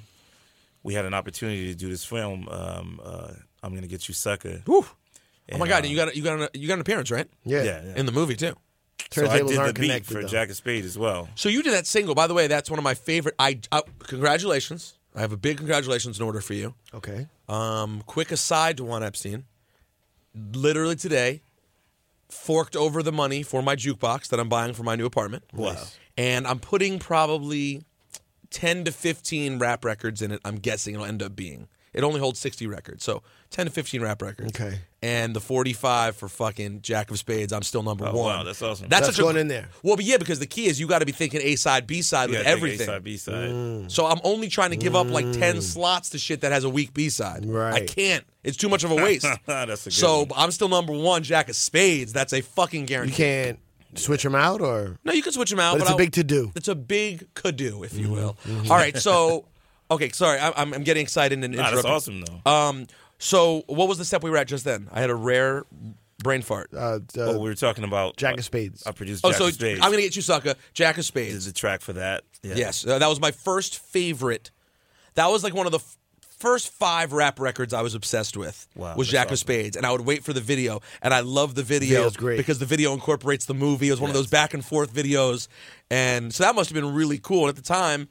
we had an opportunity to do this film. Um, uh, I'm gonna get you, sucker. Whew. Oh And, my God! uh, you got a, you got an, you got an appearance, right? Yeah. yeah, yeah. In the movie too. So I Turntables did the aren't beat connected, for though. Jack of Spades as well. So you did that single. By the way, that's one of my favorite. I uh, congratulations. I have a big congratulations in order for you. Okay. Um, quick aside to Juan Epstein. Literally today, forked over the money for my jukebox that I'm buying for my new apartment. Wow. And I'm putting probably ten to fifteen rap records in it. I'm guessing it'll end up being. It only holds sixty records, so ten to fifteen rap records. Okay. And the forty-five for fucking Jack of Spades. I'm still number Oh, one. wow, that's awesome. That's such a- going in there. Well, but yeah, because the key is you got to be thinking A side, B side You with gotta think everything. A-side, B-side. Mm. So I'm only trying to give up like ten slots to shit that has a weak B side. Right. I can't. It's too much of a waste. That's a good So one. I'm still number one, Jack of Spades. That's a fucking You guarantee. can't switch them out, or No, you can switch them out. but But it's a I'll- big to do. It's a big could-do, if you will. All right, so okay, sorry, I, I'm, I'm getting excited and Nah, that's interrupting. awesome though. Um, so what was the step we were at just then? I had a rare brain fart. Uh, uh, oh, we were talking about Jack of Spades. I produced oh, Jack so of Spades. I'm gonna get you, sucker. Jack of Spades. There's a track for that. Yeah. Yes, uh, that was my first favorite. That was like one of the f- first five rap records I was obsessed with. Wow, was that's Jack of awesome. Spades, and I would wait for the video, and I love the video Video's great. because the video incorporates the movie. It was one of Yes. those back and forth videos, and so that must have been really cool. And at the time,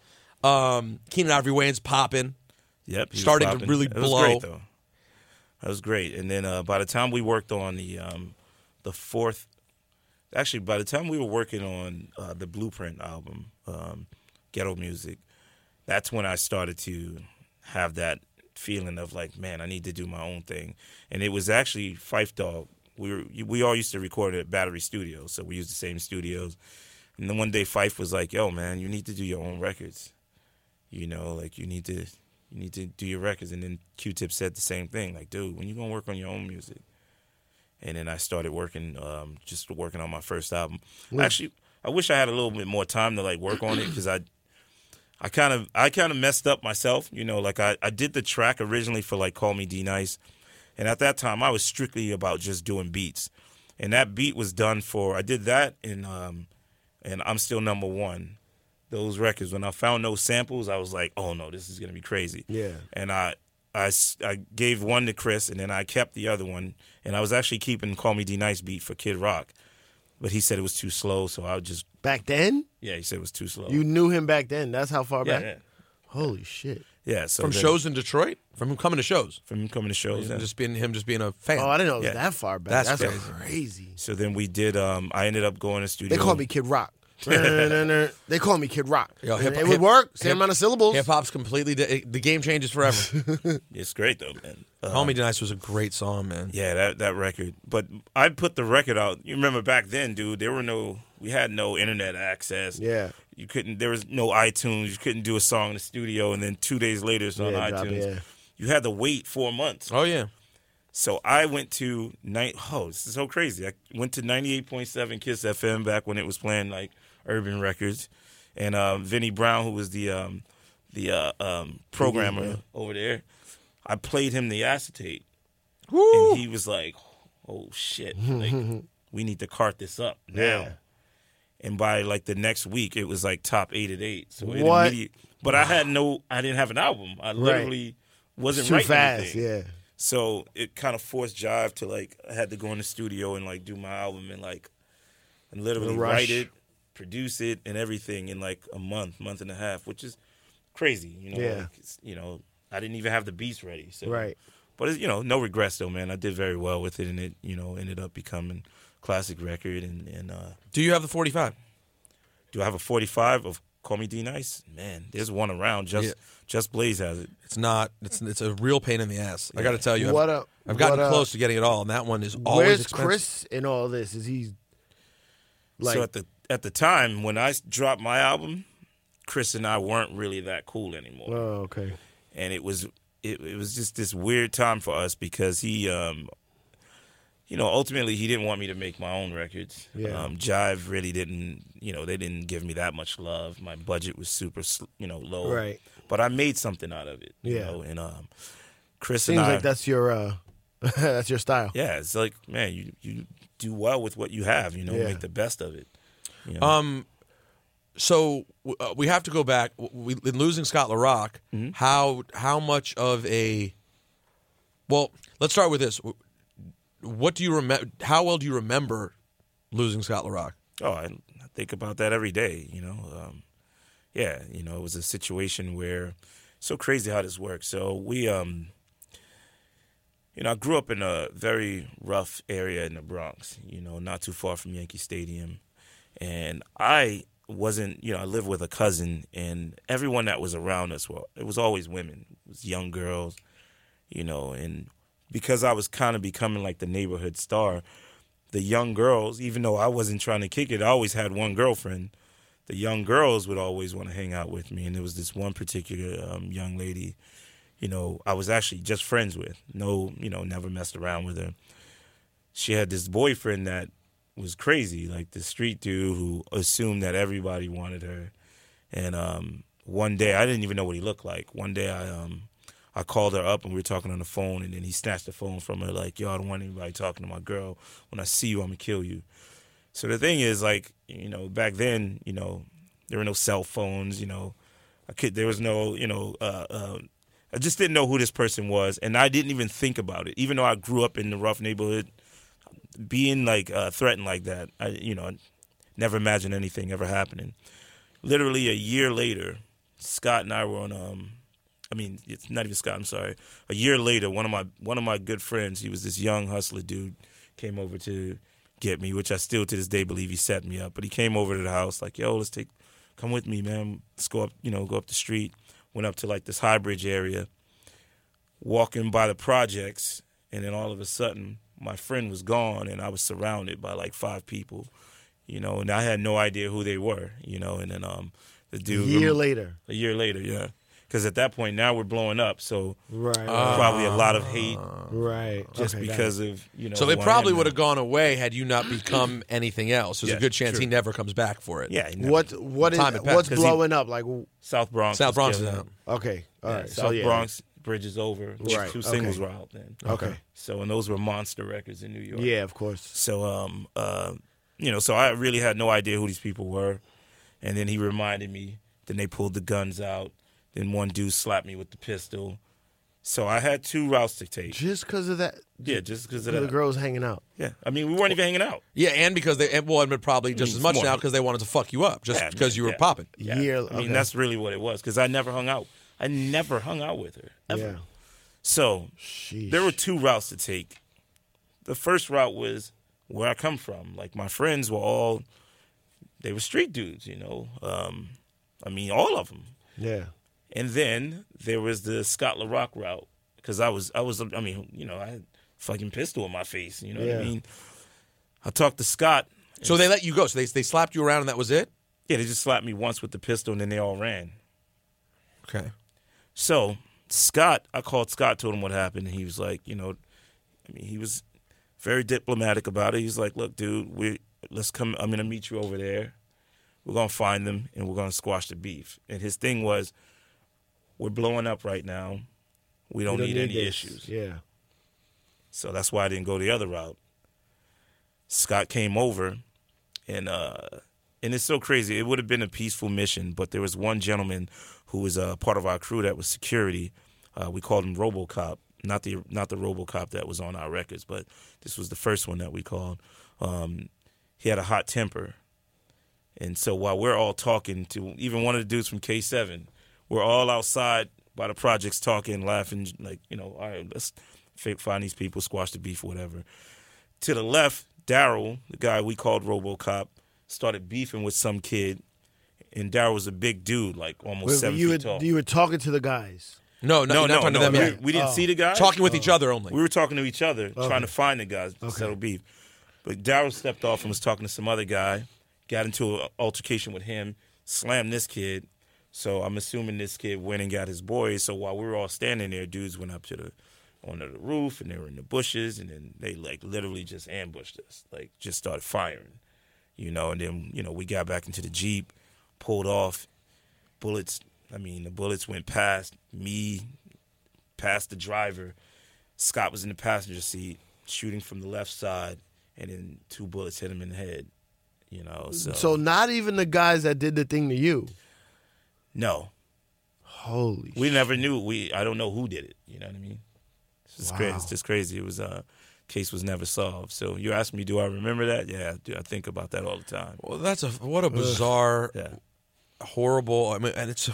um, Keenan Ivory Wayne's popping. Yep. he was Starting to popping. really It was blow. great though. That was great. And then uh, by the time we worked on the um, the fourth, actually by the time we were working on uh, the Blueprint album, um, Ghetto Music, that's when I started to have that feeling of like, man, I need to do my own thing. And it was actually Phife Dawg. We were we all used to record at Battery Studios, so we used the same studios. And then one day Phife was like, "Yo, man, you need to do your own records. You know, like you need to you need to do your records." And then Q-Tip said the same thing, like, "Dude, when you gonna work on your own music?" And then I started working, um, just working on my first album. Actually, I wish I had a little bit more time to like work on it because I. I kind of I kind of messed up myself, you know, like I, I did the track originally for like Call Me D Nice, and at that time I was strictly about just doing beats. And that beat was done for I did that in um and I'm Still Number One. Those records, when I found those samples, I was like, "Oh no, this is going to be crazy." Yeah. And I I s- I gave one to Chris and then I kept the other one, and I was actually keeping Call Me D Nice beat for Kid Rock. But he said it was too slow, so I would just Back then, yeah, he said it was too slow. you knew him back then. That's how far yeah, back. yeah. Holy shit! Yeah, so From then- shows in Detroit, from him coming to shows, from coming to shows. and yeah. just being him, just being a fan. Oh, I didn't know it was Yeah. that far back. That's That's, crazy. crazy. So then we did. Um, I ended up going to studio. They call me Kid Rock. They call me Kid Rock. Yo, And hip- it would hip- work. Same hip- amount of syllables. Hip hop's completely di- the game changes forever. It's great though, man. Uh, Call Me Nice was a great song, man. Yeah, that that record. But I put the record out. You remember back then, dude? There were no. We had no internet access. Yeah. You couldn't. There was no iTunes. You couldn't do a song in the studio, and then two days later it's on Yeah, drop, iTunes. yeah. You had to wait four months. Oh yeah. So I went to night. Oh, this is so crazy. I went to ninety-eight point seven Kiss F M back when it was playing like urban records, and uh, Vinnie Brown, who was the um, the uh, um, programmer yeah. over there, I played him the acetate, Woo! and he was like, "Oh shit, like, we need to cart this up now." Yeah. And by like the next week, it was like top eight at eight. So it What? immediate- But I had no. I didn't have an album. I literally wasn't Too writing fast. anything. Yeah. So it kind of forced Jive to like I had to go in the studio and like do my album and like and literally The rush. write it, produce it, and everything in like a month, month and a half, which is crazy. You know, Yeah. like, it's, you know, I didn't even have the beats ready. So. Right. But it's, you know, no regrets though, man. I did very well with it, and it, you know, ended up becoming a classic record. And, and uh, Do you have the forty-five? do I have a forty-five of Call Me D Nice? Man, there's one around. Just Yeah. Just Blaze has it. It's not. It's it's a real pain in the ass. I got to tell you, What I've, up? I've gotten what up? close to getting it all, and that one is always Where's expensive. Chris in all this? Is he like so at the at the time when I dropped my album, Chris and I weren't really that cool anymore, Oh, okay. and it was it, it was just this weird time for us because he, um, you know, ultimately he didn't want me to make my own records. Yeah. Um, Jive really didn't, you know, they didn't give me that much love. My budget was super, sl- you know, low. Right. But I made something out of it. You Yeah. know, and um, Chris Seems and I, like that's your uh that's your style. yeah, it's like, man, you you do well with what you have. You know, Yeah. make the best of it. You know? Um, so uh, we have to go back. We, in losing Scott LaRock, Mm-hmm. how how much of a well? Let's start with this. What do you remember? How well do you remember losing Scott LaRock? Oh, I, I think about that every day, you know. Um, yeah, you know, it was a situation where so crazy how this works. So we, um, you know, I grew up in a very rough area in the Bronx, you know, not too far from Yankee Stadium. And I wasn't, you know, I lived with a cousin, and everyone that was around us, well, it was always women. It was young girls, you know, and because I was kind of becoming like the neighborhood star, the young girls, even though I wasn't trying to kick it, I always had one girlfriend. The young girls would always want to hang out with me, and there was this one particular um, young lady, you know, I was actually just friends with. No, you know, never messed around with her. She had this boyfriend that was crazy, like the street dude who assumed that everybody wanted her. And um, one day, I didn't even know what he looked like. One day, I um, I called her up, and we were talking on the phone, and then he snatched the phone from her, like, yo, I don't want anybody talking to my girl. When I see you, I'm going to kill you. So the thing is, like, you know, back then, you know, there were no cell phones, you know. I could, there was no, you know, uh, uh, I just didn't know who this person was, and I didn't even think about it. Even though I grew up in the rough neighborhood, being, like, uh, threatened like that, I, you know, I never imagined anything ever happening. Literally a year later, Scott and I were on, um, I mean, it's not even Scott, I'm sorry. A year later, one of my one of my good friends, he was this young hustler dude, came over to get me, which I still to this day believe he set me up. But he came over to the house like, yo, let's take, come with me, man. Let's go up, you know, go up the street. Went up to like this High Bridge area, walking by the projects, and then all of a sudden, my friend was gone, and I was surrounded by like five people, you know, and I had no idea who they were, you know, and then um, the A dude. year later. A year later, yeah. Because at that point, now we're blowing up, so Right. right. probably a lot of hate right. just Okay, got because it. of, you know. So they who I probably am would now. have gone away had you not become anything else. There's Yeah, a good chance true. he never comes back for it. Yeah. he never- What what is Time had passed. what's 'Cause he- blowing up? Like South Bronx. South was Bronx is killing out. it. okay, all Yeah, right. South so yeah. Bronx, Bridge is Over. Right, Two okay. singles were out then. Okay. So, and those were monster records in New York. Yeah, of course. So, um, uh, you know, so I really had no idea who these people were. And then he reminded me. Then they pulled the guns out. Then one dude slapped me with the pistol. So I had two routes to take. Just because of that, Yeah, just because of the that. girls hanging out. Yeah, I mean, we weren't even hanging out. Yeah, and because they and, well, and probably just I mean, as much more. now because they wanted to fuck you up, just Yeah, because you were yeah. popping. Yeah. Year- I mean, okay. that's really what it was because I never hung out. I never hung out with her ever. Yeah. So Sheesh. there were two routes to take. The first route was where I come from. Like my friends were all, they were street dudes, you know. Um, I mean, all of them. Yeah. And then there was the Scott LaRock route because I was, I was, I mean, you know, I had a fucking pistol in my face. You know what Yeah. I mean? I talked to Scott. So they let you go. So they they slapped you around and that was it. Yeah, they just slapped me once with the pistol and then they all ran. Okay. So Scott, I called Scott, told him what happened, and he was like, you know, I mean, he was very diplomatic about it. He's like, look, dude, we let's come. I'm gonna meet you over there. We're gonna find them and we're gonna squash the beef. And his thing was, we're blowing up right now. We don't, You need, any this. issues. Yeah. So that's why I didn't go the other route. Scott came over, and uh, and it's so crazy. It would have been a peaceful mission, but there was one gentleman who was uh, part of our crew that was security. Uh, we called him RoboCop, not the not the RoboCop that was on our records, but this was the first one that we called. Um, he had a hot temper, And so while we're all talking to even one of the dudes from K seven, we're all outside by the projects talking, laughing, like, you know, all right, let's find these people, squash the beef, whatever. To the left, Daryl, the guy we called RoboCop, started beefing with some kid, and Daryl was a big dude, like almost Wait, seven you feet were, tall. You were talking to the guys. No, no, no, you're not no, talking no. to them we, yet. we didn't Oh. see the guys. Talking with each other only. We were talking to each other, Okay. trying to find the guys to Okay. settle beef. But Daryl stepped off and was talking to some other guy, got into an altercation with him, slammed this kid. So I'm assuming this kid went and got his boys. So while we were all standing there, dudes went up to the onto the roof, and they were in the bushes, and then they like literally just ambushed us, like just started firing, you know. And then you know we got back into the Jeep, pulled off. Bullets. I mean, the bullets went past me, past the driver. Scott was in the passenger seat, shooting from the left side, and then two bullets hit him in the head. You know, so, So not even the guys that did the thing to you. no, Holy we never knew. We I don't know who did it. You know what I mean? It's just Wow. crazy. It's just crazy. It was uh, case was never solved. So you ask me, do I remember that? Yeah, I do. I think about that all the time. Well, that's a what a bizarre, Yeah. horrible. I mean, and it's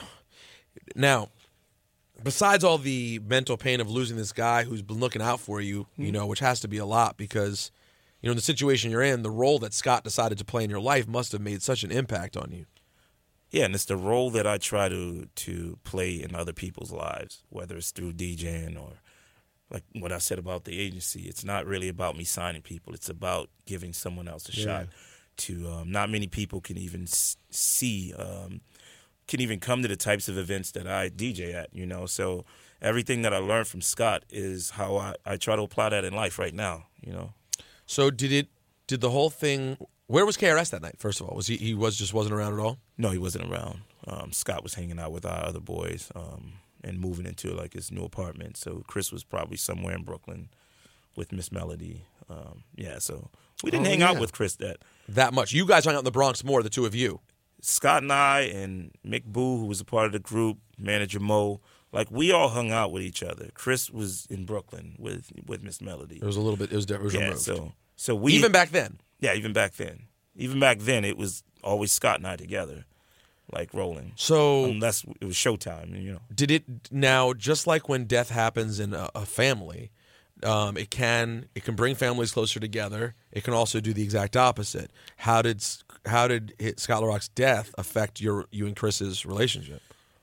now. Besides all the mental pain of losing this guy who's been looking out for you, you know, which has to be a lot because, you know, in the situation you're in, the role that Scott decided to play in your life must have made such an impact on you. Yeah, and it's the role that I try to to play in other people's lives, whether it's through DJing or like what I said about the agency. It's not really about me signing people. It's about giving someone else a Yeah. shot. To um, not many people can even s- see, um, can even come to the types of events that I D J at, you know. So everything that I learned from Scott is how I, I try to apply that in life right now, you know. So did it? Did the whole thing? Where was K R S that night? First of all, was he? He was just wasn't around at all. No, he wasn't around. Um, Scott was hanging out with our other boys um, and moving into like his new apartment. So Chris was probably somewhere in Brooklyn with Miss Melody. Um, yeah, so we didn't Oh, hang yeah. out with Chris that. That much. You guys hung out in the Bronx more, the two of you. Scott and I and Mick Boo, who was a part of the group, manager Mo, like we all hung out with each other. Chris was in Brooklyn with with Miss Melody. It was a little bit. It was, it was Yeah, removed. so so we Even back then. yeah, even back then, even back then, it was always Scott and I together, like rolling. So Unless it was showtime, you know. did it now? Just like when death happens in a, a family, um, it can it can bring families closer together. It can also do the exact opposite. How did how did it, Scott LaRock's death affect your you and Chris's relationship?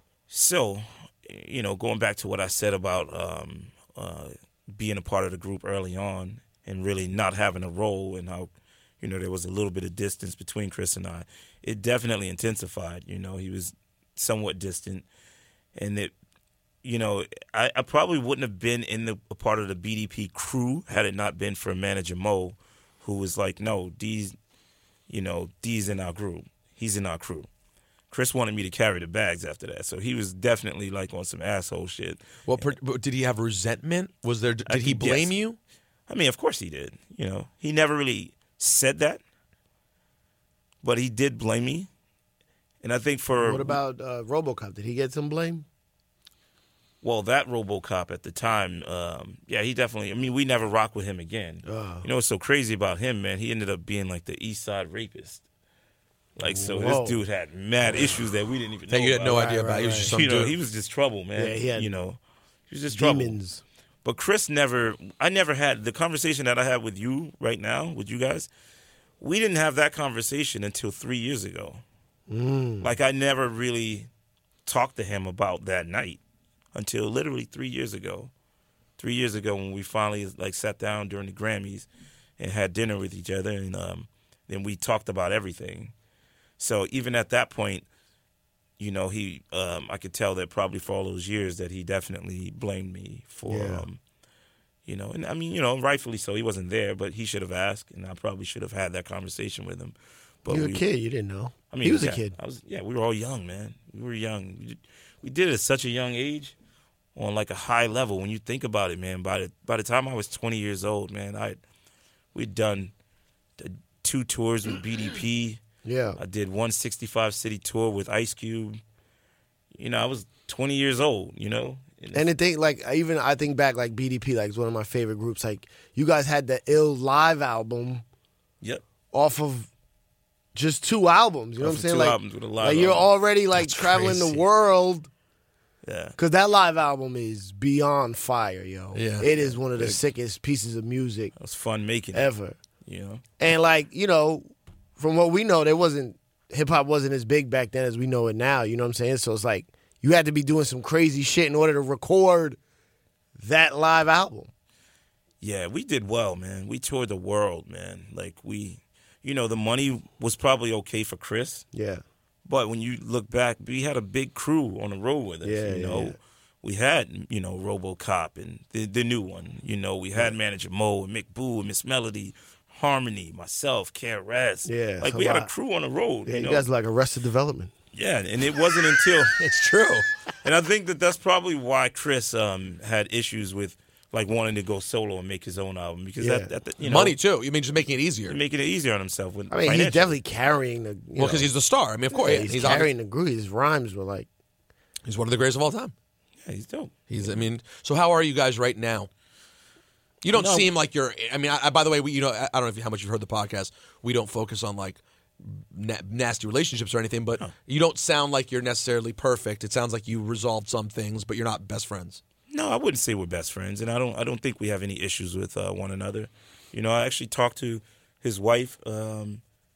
So, you know, going back to what I said about um, uh, being a part of the group early on and really not having a role and how, you know, there was a little bit of distance between Chris and I, it definitely intensified. You know, he was somewhat distant, and it, you know, I, I probably wouldn't have been in the a part of the B D P crew had it not been for manager Mo, who was like, no, D's, you know, D's in our group. He's in our crew. Chris wanted me to carry the bags after that, so he was definitely like on some asshole shit. Well, per, but did he have resentment? Was there? Did I he think blame yes. you? I mean, of course he did. You know, he never really said that, but he did blame me. And I think for What about uh, RoboCop? Did he get some blame? well, that RoboCop at the time, um, yeah, he definitely. I mean, we never rocked with him again. Oh. You know what's so crazy about him, man? He ended up being like the East Side rapist. Like, so Whoa. this dude had mad issues that we didn't even That know you had no about. idea Right, about. He was right, just You some know, dude. he was just trouble, man. Yeah, he had you know, he was just trouble. Demons. But Chris never, I never had the conversation that I have with you right now, with you guys. We didn't have that conversation until three years ago. Mm. Like, I never really talked to him about that night until literally three years ago. Three years ago when we finally, like, sat down during the Grammys and had dinner with each other, and um, then we talked about everything. So even at that point, you know, he, um, I could tell that probably for all those years that he definitely blamed me for, Yeah. um, you know, and I mean, you know, rightfully so. He wasn't there, but he should have asked, and I probably should have had that conversation with him. But You were a we- kid. You didn't know. I mean, he was yeah, a kid. I was, yeah, we were all young, man. We were young. We did, we did it at such a young age, on like a high level. When you think about it, man, by the by the time I was twenty years old, man, I we'd done the two tours with B D P. Yeah. I did one sixty-five city tour with Ice Cube. You know, I was twenty years old. You know, and, And the thing, like, even I think back, like, B D P, like, is one of my favorite groups. Like, you guys had the Ill live album yep, off of just two albums. You know Off what I'm of saying? two like, albums with a live like you're album. already like That's traveling crazy. the world. Yeah. Because that live album is beyond fire, yo. Yeah. It is one of the Big. sickest pieces of music It was fun making it. ever. You know? And like, you know, from what we know, there wasn't hip hop wasn't as big back then as we know it now. You know what I'm saying? So it's like you had to be doing some crazy shit in order to record that live album. Yeah, we did well, man. We toured the world, man. Like we, you know, the money was probably okay for Chris, Yeah. but when you look back, we had a big crew on the road with us. Yeah, you yeah, know, yeah. we had, you know, RoboCop and the the new one. You know, we had Manager Mo and Mick Boo and Miss Melody, Harmony, myself, K R S. Yeah, like it's we a had a lot. crew on the road. Yeah, you you know? guys are like Arrested Development. Yeah, and it wasn't until, It's true. and I think that that's probably why Chris um, had issues with like wanting to go solo and make his own album because Yeah. that, that you know, Money too. You mean just making it easier? making it easier on himself. With I mean, he's financially. definitely carrying the. You Well, know, because he's the star. I mean, of course, yeah, yeah, he's, he's carrying the groove. His rhymes were like. he's one of the greatest of all time. Yeah, he's dope. He's. I mean, so how are you guys right now? You don't No. seem like you're. I mean, I, I, by the way, we, you know, I, I don't know if you, how much you've heard the podcast. We don't focus on like na- nasty relationships or anything, but you don't sound like you're necessarily perfect. It sounds like you resolved some things, but you're not best friends. No, I wouldn't say we're best friends, and I don't. I don't think we have any issues with uh, one another. You know, I actually talk to his wife um,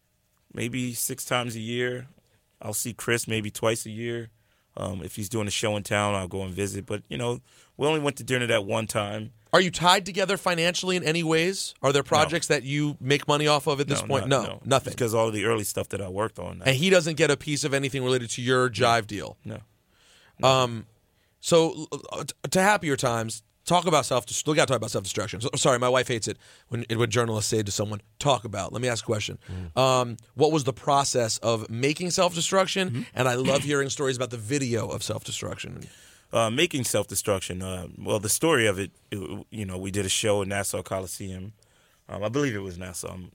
maybe six times a year. I'll see Chris maybe twice a year. Um, if he's doing a show in town, I'll go and visit. But you know, we only went to dinner that one time. Are you tied together financially in any ways? Are there projects that you make money off of at this point? not- No, nothing. Because all of the early stuff that I worked on. And he doesn't get a piece of anything related to your Jive deal. no. Um, so uh, t- to happier times, talk about self. We got to talk about self destruction. So, sorry, my wife hates it when when journalists say to someone, "Talk about." Let me ask a question. Um, what was the process of making self destruction? And I love hearing stories about the video of self destruction. Uh, making self-destruction. Uh, well, the story of it, it, you know, we did a show in Nassau Coliseum. Um, I believe it was Nassau. Um,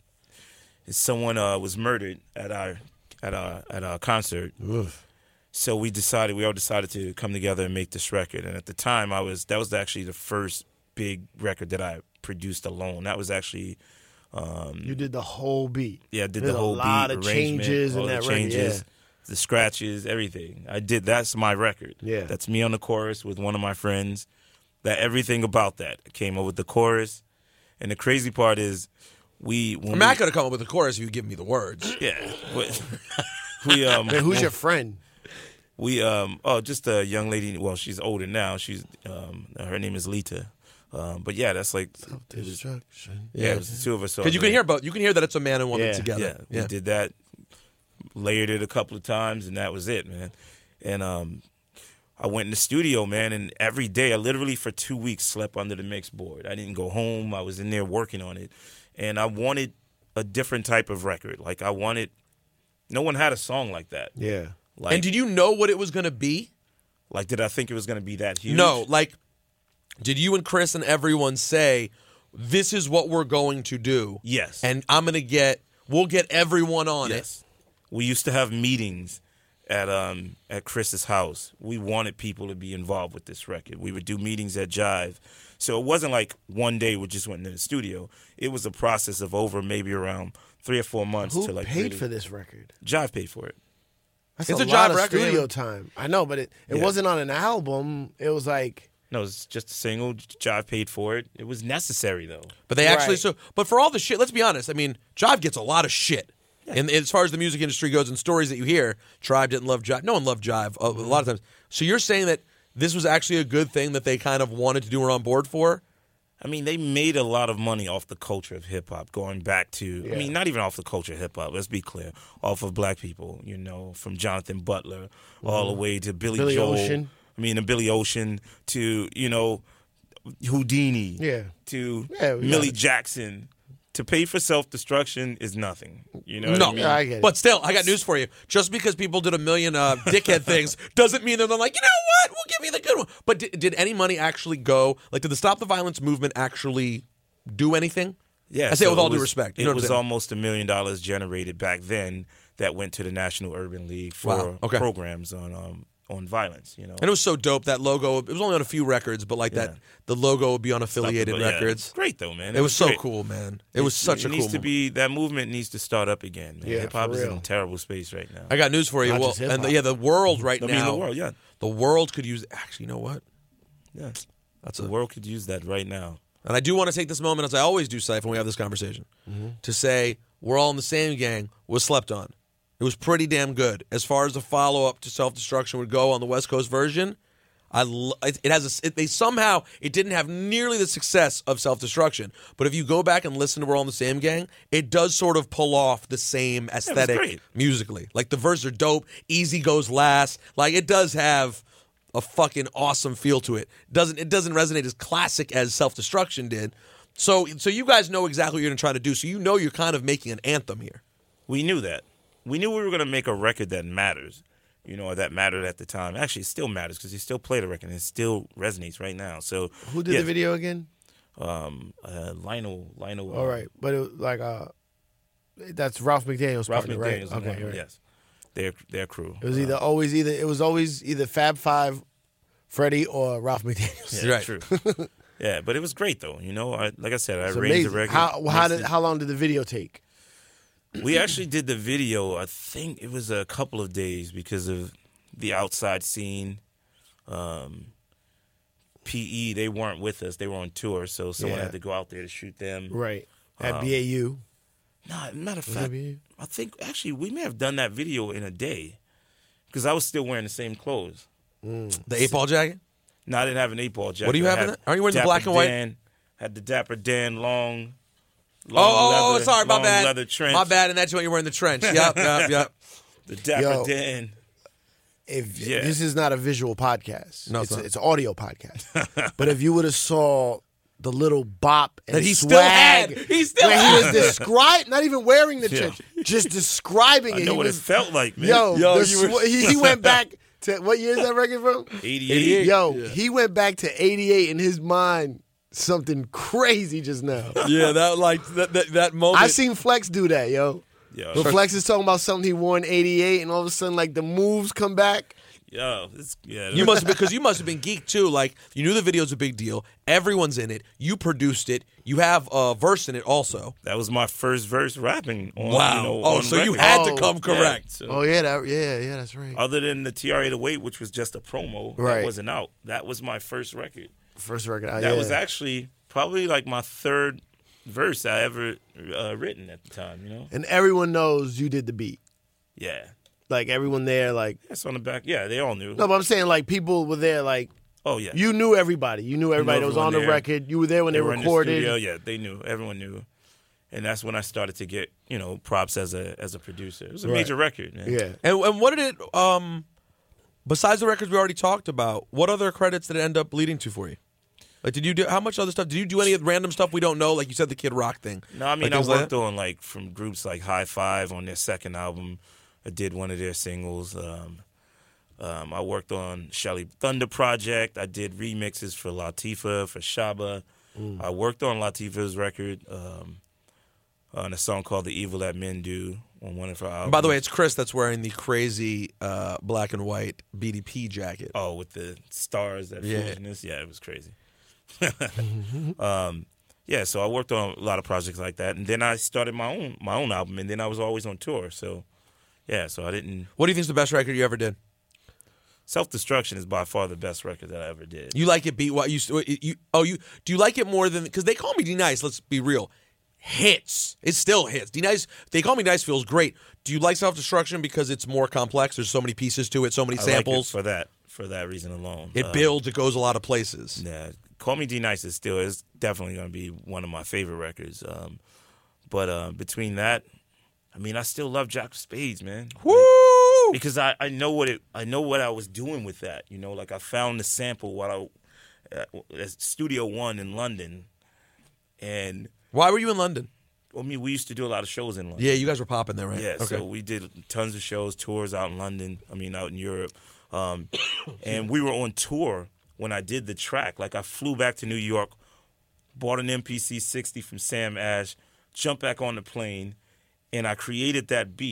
someone uh, was murdered at our at our at our concert. Oof. So we decided, we all decided to come together and make this record. And at the time, I was that was actually the first big record that I produced alone. That was actually, um, You did the whole beat. yeah, I did There's the whole a lot beat, of arrangement, changes all in the that record, changes, yeah. the scratches, everything. I did. That's my record. Yeah. That's me on the chorus with one of my friends. That everything about that I came up with the chorus. And the crazy part is, we. When I'm not going to come up with a chorus if you give me the words. we, yeah, but we um. Man, who's your friend? We um oh just a young lady. Well, she's older now. She's um her name is Lita. Um, but yeah, that's like it was, Destruction. yeah, it was the two of us. Because you can hear both. You can hear that it's a man and woman Yeah. together. Yeah, we did that, layered it a couple of times, and that was it, man. And um, I went in the studio, man, and every day I literally for two weeks slept under the mix board. I didn't go home. I was in there working on it, and I wanted a different type of record. Like I wanted, no one had a song like that. Yeah. Like, And did you know what it was going to be? like did I think it was going to be that huge? No, like, did you and Chris and everyone say, this is what we're going to do? Yes. And I'm going to get, we'll get everyone on Yes. We used to have meetings at um at Chris's house. We wanted people to be involved with this record. We would do meetings at Jive. So it wasn't like one day we just went into the studio. It was a process of over maybe around three or four months Who to like paid really- for this record? Jive paid for it. That's It's a, a lot job of record. studio time. I know, but it, it Yeah. wasn't on an album. It was like No, it's just a single. Jive paid for it. It was necessary though. But they actually, Right. so, but for all the shit, let's be honest. I mean, Jive gets a lot of shit. And as far as the music industry goes and stories that you hear, Tribe didn't love Jive. No one loved Jive a, a lot of times. So you're saying that this was actually a good thing that they kind of wanted to do or on board for? I mean, they made a lot of money off the culture of hip hop, going back to, I mean, not even off the culture of hip hop, let's be clear, off of black people, you know, from Jonathan Butler all the way to Billy, Billy Joel. Ocean. I mean, to Billy Ocean, to, you know, Houdini, Yeah. to Yeah, we Millie got it. Jackson. To pay for self-destruction is nothing. You know what No. I mean? Yeah, I get it. But still, I got news for you. Just because people did a million uh, dickhead things doesn't mean that they're like, you know what? We'll give you the good one. But did, did any money actually go? Like, did the Stop the Violence movement actually do anything? Yeah, I say it so with all it due was- respect. You It know what I'm was saying? almost a million dollars generated back then that went to the National Urban League for Wow, okay. programs on um, on violence. You know, And it was so dope, that logo. It was only on a few records, but like Yeah. that, the logo would be on affiliated Something- yeah, records. it's great though, man. It was so great. cool, man. It was such it a cool needs to move. be that movement needs to start up again. Man. Yeah, Hip hop for is in real. a terrible space right now. I got news for you. Not Well, just and hip-hop. the, yeah, the world right I now. mean, the world, yeah, The world could use. Actually, you know what? yeah. That's The a. world could use that right now. And I do want to take this moment, as I always do, Syph, when we have this conversation, to say we're all in the same gang. Was slept on. It was pretty damn good. As far as the follow up to Self Destruction would go on the West Coast version, I lo- it, it has a, it, they somehow it didn't have nearly the success of Self Destruction. But if you go back and listen to We're All in the Same Gang, it does sort of pull off the same aesthetic great. musically. Like the verses are dope. Easy goes last. Like it does have a fucking awesome feel to it. Doesn't it doesn't resonate as classic as Self Destruction did. So so you guys know exactly what you're gonna try to do. So you know you're kind of making an anthem here. We knew that. We knew we were going to make a record that matters, you know, or that mattered at the time. Actually, it still matters because you still play the record and it still resonates right now. So Who did yeah, the video again? Um, uh, Lionel, Lionel. All right, but it was like uh, that's Ralph McDaniel's Ralph partner, McDaniel's. right? Okay, Okay, right. yes, their their crew. It was either always either it was always either Fab Five, Freddie, or Ralph McDaniel's. Yeah, Right. true. Yeah, but it was great though. You know, I, like I said, I It's arranged the amazing. record. How how mixed did it. how long did the video take? We actually did the video. I think it was a couple of days because of the outside scene. Um, P E, they weren't with us. They were on tour, so someone Yeah. had to go out there to shoot them. Right at Um, B A U. Nah, matter of Was that fact, B A U? I think actually we may have done that video in a day because I was still wearing the same clothes. The eight ball jacket? No, I didn't have an eight ball jacket. What do you I have in had it? Are you wearing the Dapper black and white? Dan, had the Dapper Dan long. Oh, long oh, leather, sorry, my long bad. Leather trench. My bad, and that's when you're wearing the trench. Yep, yep, yep. The Dapper Yo. Dan. If Yeah. this is not a visual podcast, No, it's it's a, not. it's an audio podcast. But if you would have saw the little bop and That he still swag had. He still when had. he was describing, not even wearing the Yeah. trench, just describing I it. know He what was, it felt like, man. Yo, Yo, the you were- sw- he, he went back to what year is that record from? eighty-eight. Yo, Yeah. he went back to eighty-eight in his mind. Something crazy just now. Yeah, that like that that, that moment. I seen Flex do that, yo. Yo, When Flex is talking about something he wore in eighty-eight, and all of a sudden, like the moves come back. yo, it's, yeah. You must have because you must have been geeked too. Like you knew the video's a big deal. Everyone's in it. You produced it. You have a verse in it also. That was my first verse rapping. On, Wow. You know, oh, on so you record. had to Oh, come Yeah, correct. so- Oh yeah, that, yeah, yeah, that's right. Other than the T R eight oh eight, which was just a promo, Right. that wasn't out. That was my first record. First record, out, That yeah. was actually probably like my third verse I ever uh, written at the time. You know? and everyone knows you did the beat. Yeah. Like everyone there, like That's on the back. Yeah, they all knew. no, but I'm saying like people were there, like Oh yeah. you knew everybody. You knew everybody that was on everyone the there. record. You were there when they, they were in the recorded. studio. Yeah, they knew. Everyone knew. And that's when I started to get, you know, props as a as a producer. It was a Right. major record, man. Yeah, And and what did it? Um, besides the records we already talked about, what other credits did it end up leading to for you? Like, did you do how much other stuff? Did you do any random stuff we don't know? Like you said, the Kid Rock thing. No, I mean Like I things like worked that? on like from groups like High Five on their second album. I did one of their singles. Um, um, I worked on Shelly Thunder Project. I did remixes for Latifah, for Shaba. Mm. I worked on Latifah's record um, on a song called "The Evil That Men Do" on one of her albums. And by the way, it's Chris that's wearing the crazy uh, black and white B D P jacket. oh, with the stars, that Yeah. foolishness. Yeah, it was crazy. um, yeah, so I worked on a lot of projects like that, and then I started my own my own album, and then I was always on tour. So, yeah, so I didn't. What do you think's the best record you ever did? Self Destruction is by far the best record that I ever did. You like it beat what you you oh you do you like it more than because they call me D Nice. Let's be real, hits. It still hits. D Nice. They call me Nice feels great. Do you like Self Destruction because it's more complex? There's so many pieces to it, so many I like it samples. for that for that reason alone. It Um, builds. It goes a lot of places. Yeah, Call Me D Nice is still is definitely going to be one of my favorite records. Um, but uh, between that, I mean, I still love Jack of Spades, man. Woo! Because I, I know what it I know what I was doing with that. You know, like I found the sample while I uh, at Studio One in London, and Why were you in London? I mean, we used to do a lot of shows in London. Yeah, you guys were popping there, right? Yeah, Okay. so we did tons of shows, tours out in London. I mean, out in Europe, um, and we were on tour when I did the track. Like I flew back to New York, bought an M P C sixty from Sam Ash, jumped back on the plane, and I created that beat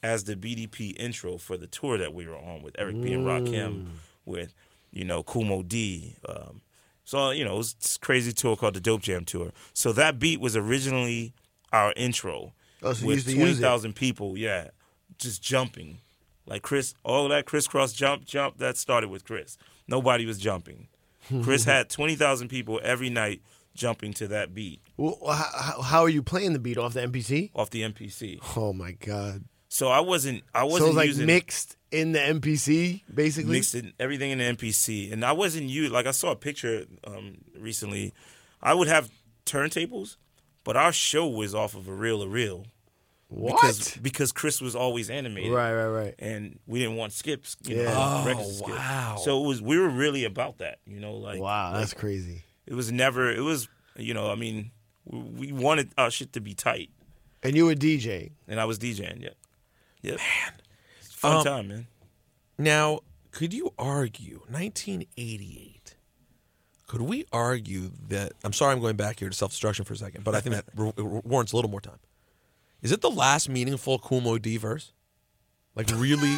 as the B D P intro for the tour that we were on with Eric B and Rakim, with, you know, Kumo D. Um, so, you know, it was this crazy tour called the Dope Jam Tour. So that beat was originally our intro Oh, so you with used to twenty use it. thousand people, yeah, just jumping. Like Chris, all of that crisscross jump, jump, that started with Chris. Nobody was jumping. Chris had twenty thousand people every night jumping to that beat Well, how, how are you playing the beat off the M P C? off the M P C. Oh my god! So I wasn't, I So wasn't it's like using mixed in the M P C, basically. mixed in, everything in the M P C, and I wasn't you. Like I saw a picture um, recently. I would have turntables, but our show was off of a reel to reel. What? Because, because Chris was always animated. Right, right, right. And we didn't want skips. You Yeah. know, Oh, record skips. wow. So it was, we were really about that, you know, like. Wow, that's like, crazy. It was never, it was, you know, I mean, we, we wanted our shit to be tight. And you were DJing. And I was DJing, yeah. Yep. Man. It's a fun Um, time, man. Now, could you argue nineteen eighty-eight? Could we argue that? I'm sorry, I'm going back here to self-destruction for a second, but I think that r- r- warrants a little more time. Is it the last meaningful Kumo D verse? Like really?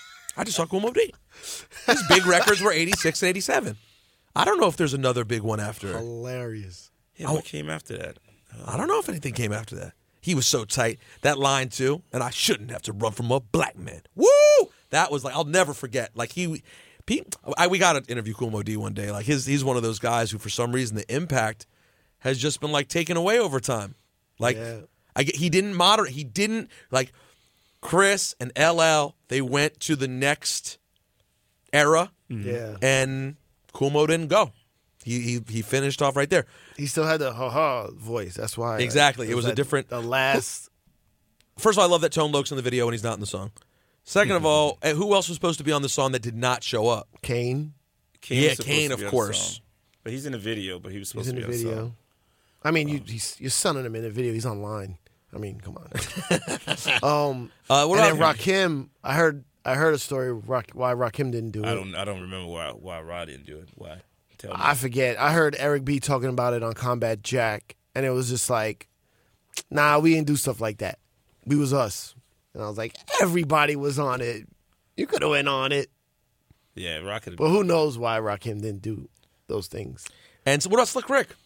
I just saw Kumo D. His big records were eighty-six and eighty-seven. I don't know if there's another big one after. Hilarious. Yeah, what came after that? I don't know if anything came after that. He was so tight. That line too, and I shouldn't have to run from a black man. Woo! That was like, I'll never forget. Like he, Pete, I, we got to interview Kumo D one day. Like his, he's one of those guys who, for some reason, the impact has just been like taken away over time. Like Yeah. I get, he didn't moderate. He didn't like Chris and L L. They went to the next era, Yeah. and Kumo didn't go. He he he finished off right there. He still had the ha ha voice. That's why. Exactly. It was a like different- The last. First of all, I love that Tone Loc's in the video and he's not in the song. Second of all, eh, who else was supposed to be on the song that did not show up? Kane. Kane Yeah, was supposed Kane, to of be on the course. song. But he's in the video, but he was He's supposed in the to be on the video. song. I mean, you he's, you're sunning him in the video. He's online. I mean, come on. um, Uh, what and then about Rakim, I heard I heard a story Rock, why Rakim didn't do it. I don't I don't remember why why Rod didn't do it. Why? Tell me. I forget. I heard Eric B talking about it on Combat Jack, and it was just like, nah, we didn't do stuff like that. We was us. And I was like, everybody was on it. You could have went on it. yeah, Rocket. But who knows why Rakim didn't do those things. And so what about Slick Rick?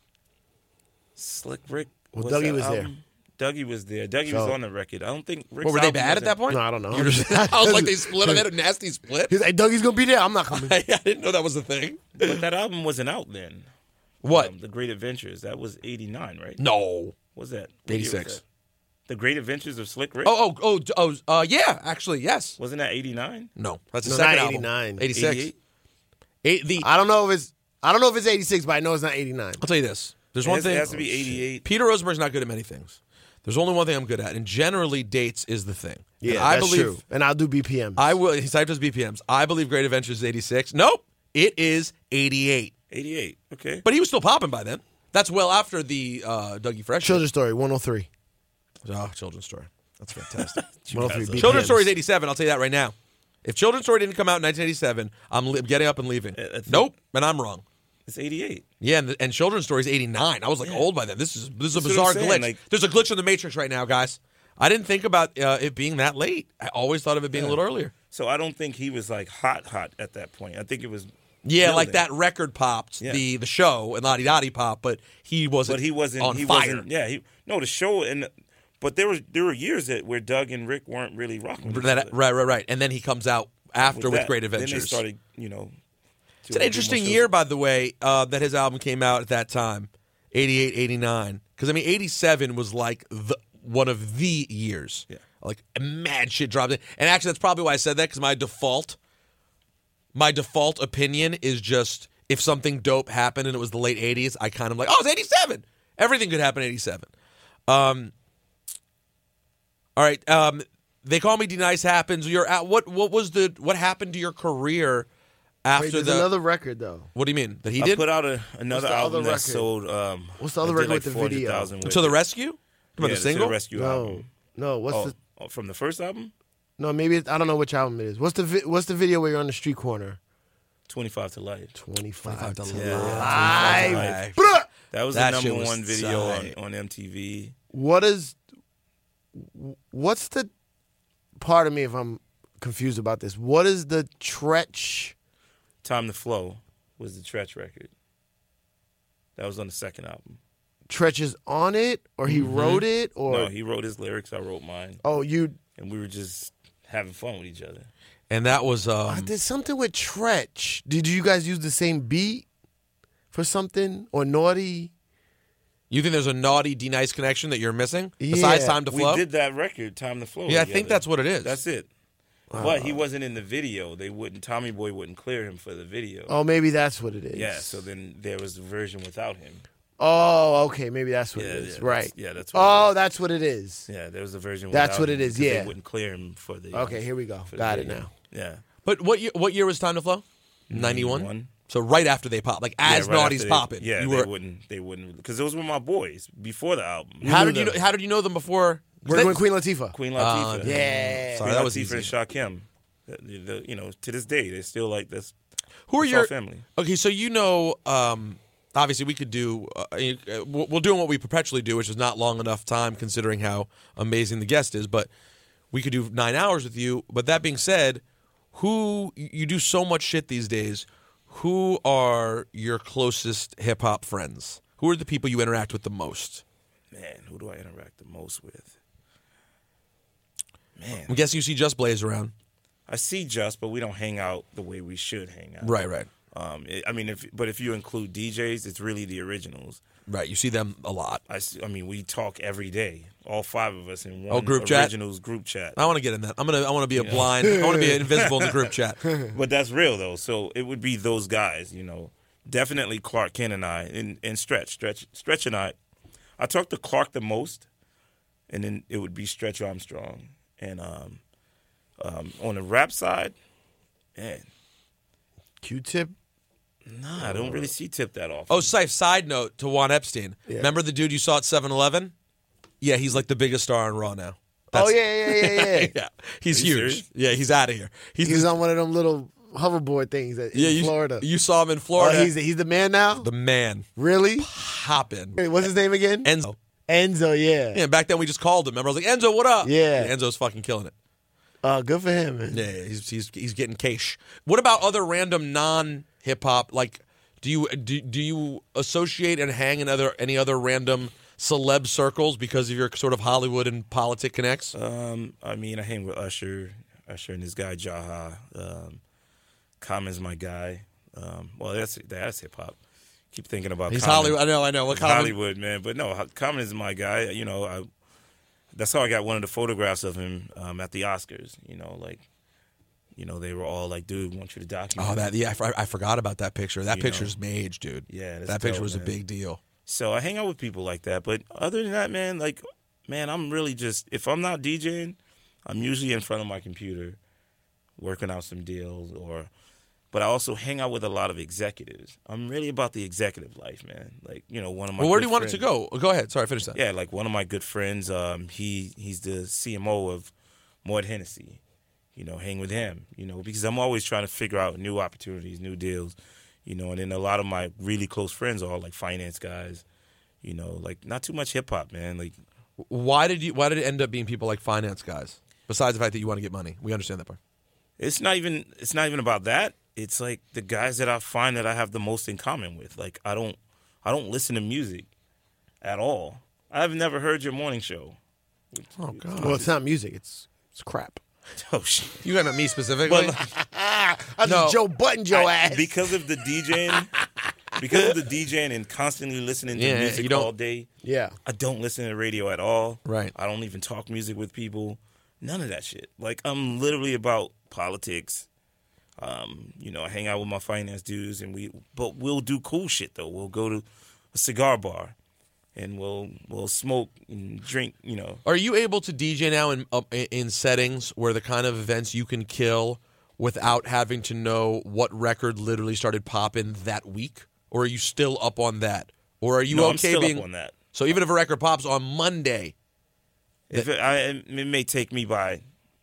Slick Rick. Well, what's Dougie that was there. album? Dougie was there. Dougie So- was on the record. I don't think Rick's What, were they album bad at wasn't- that point? No, I don't know. You're just- I was like, they split. They had a nasty split. He's like, Dougie's going to be there. I'm not coming. I didn't know that was a thing. But that album wasn't out then. What? Um, the Great Adventures. That was eighty-nine, right? No. What was that? What year was eighty-six. that? The Great Adventures of Slick Rick. Oh, oh, oh, oh, uh, yeah, actually, yes. Wasn't that eighty-nine? No, that's the No, second not album. eighty-nine. eighty-six. eighty-eight? Eight, the, I don't know if it's I don't know if it's eighty-six, but I know it's not eighty-nine. I'll tell you this. There's It one has, thing. it has to be eighty-eight. Peter Rosenberg's not good at many things. There's only one thing I'm good at, and generally dates is the thing. And Yeah, I that's believe, true. And I'll do B P Ms. I will. He typed his B P Ms. I believe Great Adventures is eighty-six. Nope, it is eighty-eight. eighty-eight. Okay. But he was still popping by then. That's well after the uh, Dougie Fresh. Children's Story, one oh three. Oh, Children's Story. That's fantastic. one oh three B P Ms. Children's Story is eighty-seven. I'll tell you that right now. If Children's Story didn't come out in nineteen eighty-seven, I'm li- getting up and leaving. that's- Nope, and I'm wrong. It's eighty-eight. Yeah, and, and Children's Story is eighty-nine. I was like old by then. This is this is a That's what I'm bizarre saying, glitch. like- There's a glitch in the Matrix right now, guys. I didn't think about uh, it being that late. I always thought of it being a little earlier. So I don't think he was like hot, hot at that point. I think it was. Yeah, building. like that record popped, Yeah. the the show, and Lottie Dottie pop, but he wasn't. But he wasn't. on he fire. wasn't. Yeah. He no the show and. But there was there were years that where Doug and Rick weren't really rocking. with each That- other right, right, right. And then he comes out after with, that. Great Then Adventures. they started, you know. It's an interesting year, by the way, uh, that his album came out at that time, eighty-eight, eighty-nine. Because, I mean, eighty-seven was like the one of the years. Yeah. Like, mad shit dropped in. And actually, that's probably why I said that, because my default, my default opinion is just if something dope happened and it was the late eighties, I kind of like, oh, it's eighty-seven. Everything could happen in eighty-seven. Um, all right. Um, They Call Me D-Nice happens. You're at, what, what was the, what happened to your career after Wait, there's the, another record though. what do you mean? That he I did? put out a, another the album other that record? sold. Um, What's the other I did record like with the four hundred video? thousand with To the it. Rescue? About Yeah, the To single? the Rescue No, album. no. What's Oh, the oh, from the first album, no? Maybe it, I don't know which album it is. What's the vi- What's the video where you're on the street corner? twenty-five to Life. Twenty-five to to Life. life. Life. Bruh! That was That the shit number was one video on, tight. on M T V. What is? What's the? part of me if I'm confused about this. What is the Tretch? Time to Flow was the Tretch record. That was on the second album. Tretch is on it, or he Mm-hmm. wrote it, or No, he wrote his lyrics. I wrote mine, oh, you and we were just having fun with each other. And that was I um, did something with Tretch. Did you guys use the same beat for something or Naughty? you think there's a naughty D Nice connection that you're missing besides Yeah. Time to Flow? We did that record, Time to Flow. yeah, I together. think that's what it is. That's it. But he wasn't in the video. They wouldn't. Tommy Boy wouldn't clear him for the video. Oh, maybe that's what it is. Yeah. So then there was the version without him. Oh, okay, maybe that's what Yeah, it is. yeah, right. that's- yeah, that's what it Oh, is. that's what it is. Yeah, there was a version. That's without what him it is, because yeah. They wouldn't clear him for the. Okay, here we go. for the Got it video. now. Yeah. But what year, what year was Time to Flow? ninety-one? ninety-one. So right after they popped, like as Yeah, right Naughty's after they- popping. Yeah, you they were. wouldn't. They wouldn't because those were my boys before the album. How knew did you know, them. how did you know them before? We're They- doing Queen Latifah. Queen Uh, Latifah. yeah. Sorry, Queen that was Latifah easy. and Shakim. The- the- you know, to this day, they're still like this. Who are it's your our family? Okay, so you know, um, obviously we could do. Uh, uh, we're doing what we perpetually do, which is not long enough time considering how amazing the guest is. But we could do nine hours with you. But that being said, who you do so much shit these days. Who are your closest hip hop friends? Who are the people you interact with the most? Man, who do I interact the most with? Man, I'm guessing you see Just Blaze around. I see Just, but we don't hang out the way we should hang out. Right, right, Um, it, I mean, if but if you include D Js, it's really the originals. right. You see them a lot. I, s- I mean, we talk every day, all five of us in one Oh, group chat? originals group chat. I want to get in that. I'm gonna. I want to be a blind. I want to be invisible in the group chat. But that's real though. So it would be those guys, you know. Definitely Clark Kent and I, and, and Stretch, Stretch, Stretch and I. I talk to Clark the most, and then it would be Stretch Armstrong. And um, um, on the rap side, man, Q-Tip. nah, I don't really see Tip that often. Oh, Syph, side note to Juan Epstein. Yeah. Remember the dude you saw at seven eleven? Yeah, he's like the biggest star on Raw now. Oh, yeah, yeah, yeah, yeah. yeah. He's Are you huge. serious? Yeah, he's out of here. He's He was on one of them little hoverboard things at, yeah, in you, Florida. You saw him in Oh, Florida. he's, he's the man now? the man Really? hopping. Wait, what's his name again? Enzo. Enzo, yeah. Yeah, back then we just called him. Remember, I was like, Enzo, what up? Yeah. Enzo's fucking killing it. Uh, good for him, man. Yeah, yeah, he's he's he's getting cash. What about other random non hip hop? Like, do you do, do you associate and hang in other any other random celeb circles because of your sort of Hollywood and politic connects? Um, I mean, I hang with Usher, Usher and this guy Jaha. Um, Common's my guy. Um, well, that's that's hip hop. Keep thinking about He's Common. Hollywood. I know, I know. What Common- Hollywood, man. But no, Common is my guy. You know, I, that's how I got one of the photographs of him um, at the Oscars. You know, like, you know, they were all like, "Dude, we want you to document." Oh, that yeah, I, for- I forgot about that picture. That You picture's know. mage, dude. Yeah, that's that picture dope, was a man. big deal. So I hang out with people like that. But other than that, man, like, man, I'm really just, if I'm not DJing, I'm usually in front of my computer working out some deals or, but I also hang out with a lot of executives. I'm really about the executive life, man. Like, you know, one of my Well, where do good you want it to friends- go? Go ahead. Sorry, finish that. Yeah, like one of my good friends, um, he he's the C M O of Mort Hennessy. You know, hang with him, you know, because I'm always trying to figure out new opportunities, new deals, you know, and then a lot of my really close friends are all like finance guys, you know, like not too much hip hop, man. Like, Why did you? Why did it end up being people like finance guys? Besides the fact that you want to get money, we understand that part. it's not even it's not even about that. It's like the guys that I find that I have the most in common with. Like, I don't I don't listen to music at all. I've never heard your morning show. Oh God! Well, it's not music. It's it's crap. Oh shit. You got at me specifically. But I No. just Joe Button Joe I- ass. because of the DJing, because of the DJing and constantly listening to Yeah, music you don't- all day. yeah. I don't listen to radio at all. Right. I don't even talk music with people. None of that shit. Like, I'm literally about politics. Um, you know, I hang out with my finance dudes, and we, but we'll do cool shit though. We'll go to a cigar bar, and we'll we'll smoke and drink. You know, Are you able to D J now in uh, in settings where the kind of events you can kill without having to know what record literally started popping that week, or are you still up on that, or are you no, okay I'm still being up on that. so even if a record pops on Monday? If it, I, it may take me by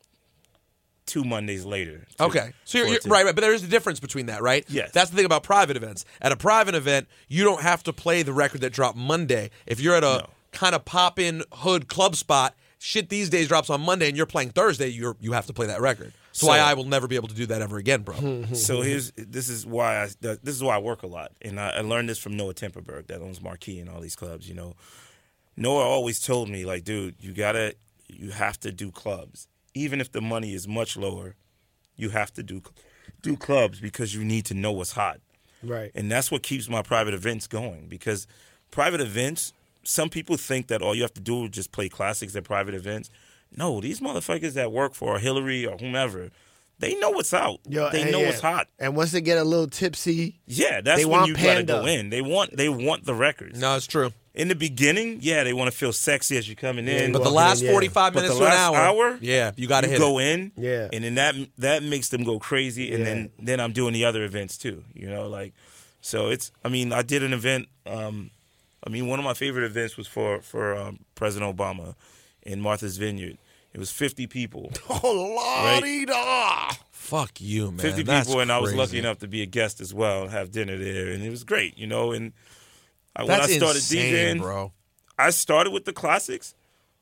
two Mondays later. to- Okay, so you're, for you're it to- right, right, but there is a difference between that, right? Yes. That's the thing about private events. At a private event, you don't have to play the record that dropped Monday. If you're at a No. kind of pop-in hood club spot shit these days drops on Monday and you're playing Thursday, you're you have to play that record. That's So- why I will never be able to do that ever again, bro. So here's this is why I this is why I work a lot, and I, I learned this from Noah Temperberg that owns Marquee and all these clubs. You know, Noah always told me like, dude, you gotta you have to do clubs, even if the money is much lower. You have to do do clubs because you need to know what's hot, Right. and that's what keeps my private events going. Because private events, some people think that all you have to do is just play classics at private events. No, these motherfuckers that work for Hillary or whomever, they know what's out. Yo, they and know yeah. what's hot. And once they get a little tipsy, Yeah, that's They when want you gotta Panda. go in. They want they want the records. No, it's true. In the beginning, yeah, they want to feel sexy as you're coming in. you But the walking last in, yeah. forty-five But minutes the to an last hour, hour, yeah, you got to you hit go it. in, Yeah. and then that that makes them go crazy, and Yeah. then then I'm doing the other events too. You know, like so it's. I mean, I did an event. Um, I mean, one of my favorite events was for for um, President Obama in Martha's Vineyard. It was fifty people. oh lordy da. Fuck you, man. fifty That's people, and I was crazy. lucky enough to be a guest as well and have dinner there, and it was great, you know. And I, when That's I started insane, DJing, bro. I started with the classics,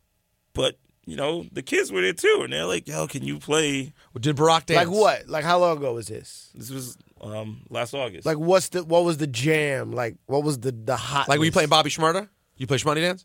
but you know the kids were there too, and they're like, "Yo, can you play?" Did Barack dance? Like what? Like how long ago was this? This was um, last August. Like what's the what was the jam? Like what was the the hot? Like when you playing Bobby Shmurda? You play Shmoney Dance?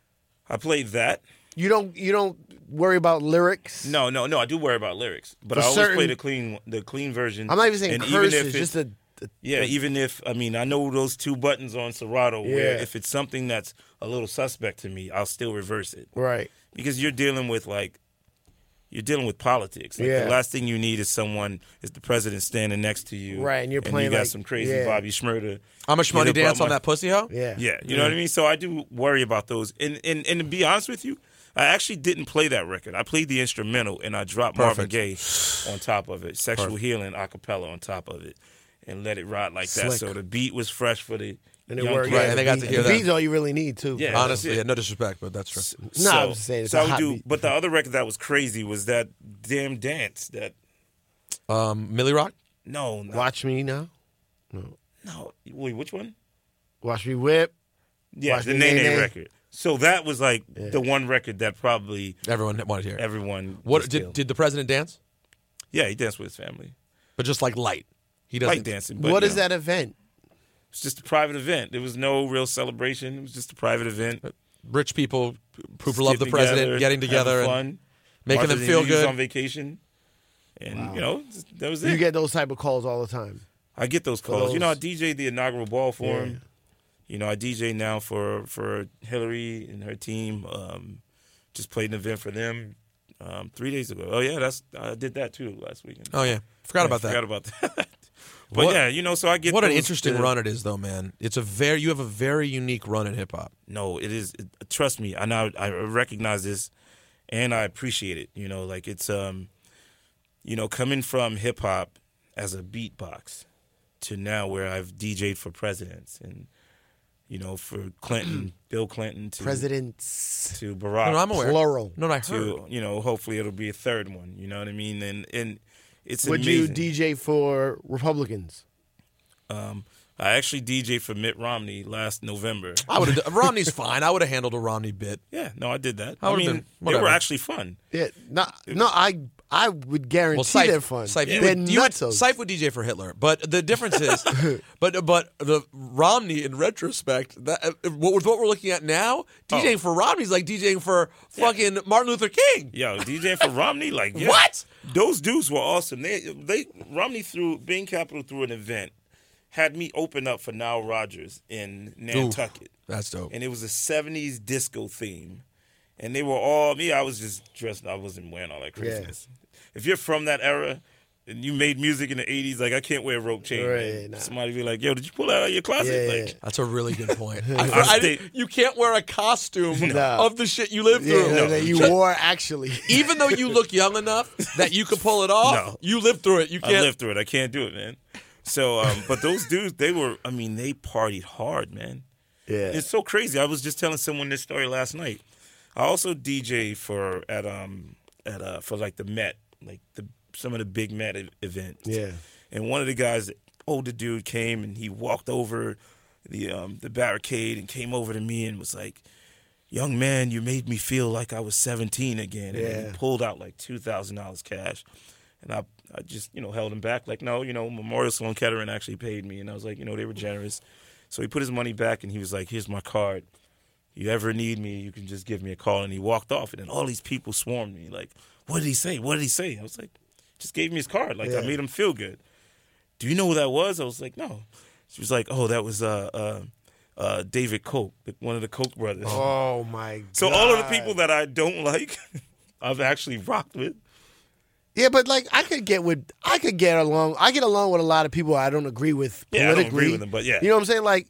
I played that. You don't you don't worry about lyrics. No, no, no. I do worry about lyrics, but For I always certain- play the clean, the clean version. I'm not even saying and curses. Even if just it's- a, a yeah, even if I mean I know those two buttons on Serato, where Yeah. if it's something that's a little suspect to me, I'll still reverse it. right. Because you're dealing with like you're dealing with politics. Like Yeah. the last thing you need is someone is the president standing next to you, Right, and you're you playing got like- some crazy yeah. Bobby Shmurda. I'm a Hit Shmoney up Dance my- on that pussy hoe? Yeah. Yeah, you know what I mean. So I do worry about those. And and and to be honest with you, I actually didn't play that record. I played the instrumental and I dropped Marvin Gaye on top of it, Sexual Perfect. Healing a cappella on top of it, and let it ride like that. Slick. So the beat was fresh for the And it young worked. kids. Right, yeah, and they the got to beat- hear the that. beat's all you really need too. Yeah. Honestly, that's it. yeah, no disrespect, but that's true. No, I So- was just saying it's so a I would hot do, beat. but the other record that was crazy was that damn dance. That Um, Millie Rock? no, no, Watch me now. no. Wait, which one? Watch me whip. Yeah, Watch the Me Nay Nay Nay Nay. record. So that was like the one record that probably Everyone wanted to hear it. everyone. What just did killed. did the president dance? Yeah, he danced with his family, But just like light. He doesn't. light dancing. But, What you is know, that event? It's just a private event. There was no real celebration. It was just a private event. Rich people who Just love the getting president, together, getting together, having and fun, making Martha them feel Vineyard was good. on vacation, and you know that was it. You get those type of calls all the time. I get those calls. You know, I those- D J'd the inaugural ball for Yeah. him. You know, I D J now for for Hillary and her team. Um, just played an event for them um, three days ago. Oh yeah, that's I did that too last weekend. Oh yeah, forgot about Forgot that. about that. But What- yeah, you know, so I get What an those- interesting the- run it is, though, man. It's a very you have a very unique run in hip hop. No, it is. It, trust me, I now I recognize this, and I appreciate it. You know, like it's um, you know, coming from hip hop as a beatbox to now where I've D J'd for presidents and you know for Clinton, Bill Clinton to Presidents. to Barack No, no, I'm aware. Plural. No, no, I heard. to you know hopefully it'll be a third one. You know what I mean? And and it's Would amazing. you D J for Republicans? Um, I actually D J'd for Mitt Romney last November. I would have. Romney's fine. I would have handled a Romney bit. Yeah, no, I did that. I I, would've mean, been- they whatever. were actually fun. Yeah. No, no. I I would guarantee Well, Syph, they're fun. Syph, you They're would, you would, nutsos. Syph would D J for Hitler, but the difference is, but but the Romney in retrospect, that uh, what we're, what we're looking at now, DJing Oh. for Romney's like DJing for fucking Martin Luther King. Yo, DJing for Romney, like yeah. What? Those dudes were awesome. They they Romney through Bain Capital through an event had me open up for Nile Rodgers in Nantucket, That's dope. and it was a seventies disco theme, and they were all me. I was just dressed. I wasn't wearing all that craziness. If you're from that era and you made music in the eighties, like I can't wear a rope chain. Right, man. nah. Somebody be like, "Yo, did you pull that out of your closet?" Yeah, like, yeah. That's a really good point. I, I I stayed- didn't- you can't wear a costume No. of the shit you lived Yeah, through. that- that you wore actually. Even though you look young enough that you could pull it off, No. you lived through it. You I can't. lived through it. I can't do it, man. So, um, but those dudes, they were. I mean, they partied hard, man. Yeah. It's so crazy. I was just telling someone this story last night. I also D J for at um at uh for like the Met, like the some of the big Met e- events. Yeah. And one of the guys, older dude, came and he walked over the um the barricade and came over to me and was like, young man, you made me feel like I was seventeen again. And Yeah. he pulled out like two thousand dollars cash. And I I just, you know, held him back. Like, no, you know, Memorial Sloan Kettering actually paid me. And I was like, you know, they were generous. So he put his money back, and he was like, here's my card. You ever need me, you can just give me a call. And he walked off, and then all these people swarmed me. Like, what did he say? What did he say? I was like, just gave me his card. Like, Yeah. I made him feel good. Do you know who that was? I was like, no. She was like, oh, that was uh, uh, uh, David Koch, one of the Koch brothers. Oh my god. So all of the people that I don't like, I've actually rocked with. Yeah, but like I could get with I could get along I get along with a lot of people I don't agree with Yeah, I politically. don't agree with them, but yeah. You know what I'm saying? Like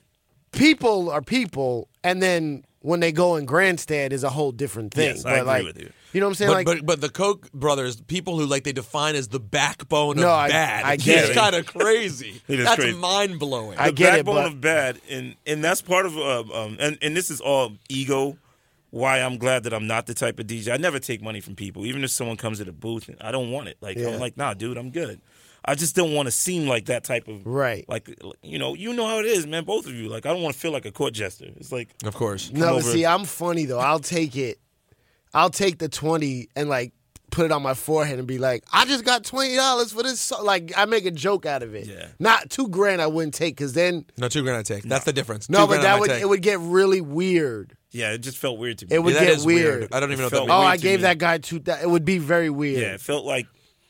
people are people, and then when they go and grandstand is a whole different thing. Yes, but I agree like, with you. You know what I'm saying? But, like but but the Koch brothers, people who like they define as the backbone No, of I- bad. I get it's it. kind of crazy. It is That's crazy. mind blowing. I The get it, backbone but- of bad, and and that's part of uh, um and and this is all ego. Why I'm glad that I'm not the type of D J. I never take money from people, even if someone comes to the booth. And I don't want it. Like Yeah. I'm like, nah, dude, I'm good. I just don't want to seem like that type of Right. Like you know, you know how it is, man. Both of you. Like I don't want to feel like a court jester. It's like Of course. no, but over- see, I'm funny though. I'll take it. I'll take the twenty and like put it on my forehead and be like, I just got twenty dollars for this. So-. Like I make a joke out of it. Yeah. Not two grand. I wouldn't take because then No, two grand I take. That's the difference. no, Two but grand I that might would take. it would get really weird. yeah, it just felt weird to me. It would Yeah, that get is weird. I don't even know what It that felt means. Oh, weird I to gave me. that guy two. That it would be very weird. Yeah, it felt like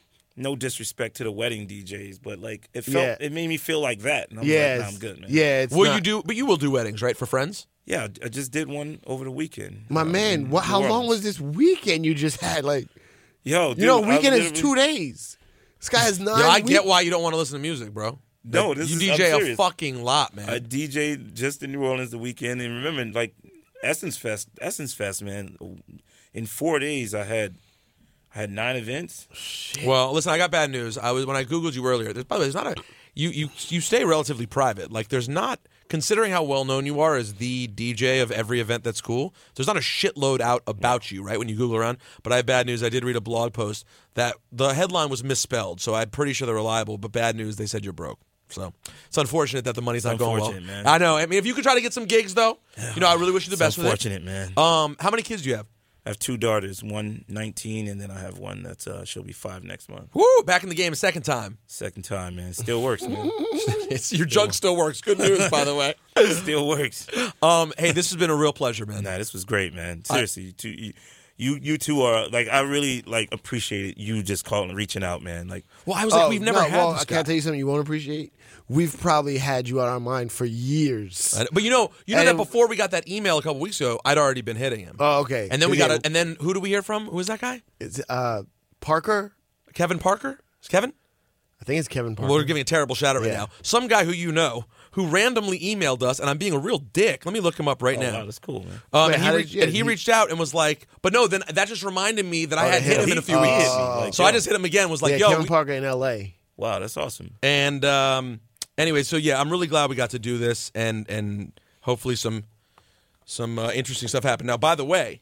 no disrespect to the wedding D Js, but like it felt Yeah. it made me feel like that. And I'm Yeah, like, nah, it's- I'm good, man. Yeah, it's Will not- you do? But you will do weddings, right? For friends. Yeah, I just did one over the weekend. My uh, man, in what? How New long Orleans. was this weekend you just had? Like, Yo, you dude, know, I weekend is literally- two days. This guy has nine. Yo, I week- get why you don't want to listen to music, bro. No, That- this you is- D I'm J a serious. fucking lot, man. I D J'd just in New Orleans the weekend, and remember, like Essence Fest, Essence Fest, man. In four days, I had I had nine events. Well, listen, I got bad news. I was when I googled you earlier. There's, by the way, there's not a you you you stay relatively private. Like there's not, considering how well known you are as the D J of every event that's cool. There's not a shitload out about you, right? When you Google around. But I have bad news. I did read a blog post that the headline was misspelled, so I'm pretty sure they're reliable. But bad news, they said you're broke. So it's unfortunate that the money's not going well. unfortunate, man. I know. I mean, if you could try to get some gigs, though, you know, I really wish you the It's best with it. unfortunate, man. Um, how many kids do you have? I have two daughters, one nineteen, and then I have one that's uh, she'll be five next month. Woo! Back in the game a second time. Second time, man. Still works, man. It's, your jug still works. Good news, by the way. Still works. Um, hey, this has been a real pleasure, man. Nah, this was great, man. Seriously, you, two, you, you you two are like I really like appreciate you just calling, reaching out, man. Like, Well, I was like, Oh, we've never no, had well, this I guy. can't tell you something you won't appreciate. We've probably had you on our mind for years. I- But you know, you know And that it- before we got that email a couple weeks ago, I'd already been hitting him. Oh, okay. And then we Yeah, got a, and then who do we hear from? Who is that guy? It's uh, Parker. Kevin Parker? Is Kevin? I think it's Kevin Parker. Well, we're giving a terrible shout out right Yeah. now. Some guy who you know who randomly emailed us, and I'm being a real dick. Let me look him up right oh, now. wow, that's cool, man. Um, Wait, and, how he did reached, you- and he he- reached out and was like, but no, then that just reminded me that I Oh, had they hit hit him in a him. few Oh, weeks. like, so yo. I just hit him again. Was like, yeah, yo, Kevin we- Parker in L A. Wow, that's awesome. and um, anyway, so yeah, I'm really glad we got to do this, and and hopefully some some uh, interesting stuff happened. Now, by the way,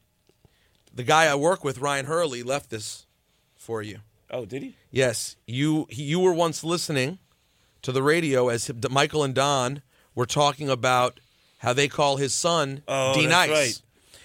the guy I work with, Ryan Hurley, left this for you. Oh, did he? Yes, you he, you were once listening to the radio as D- Michael and Don were talking about how they call his son Oh, D that's Nice, right.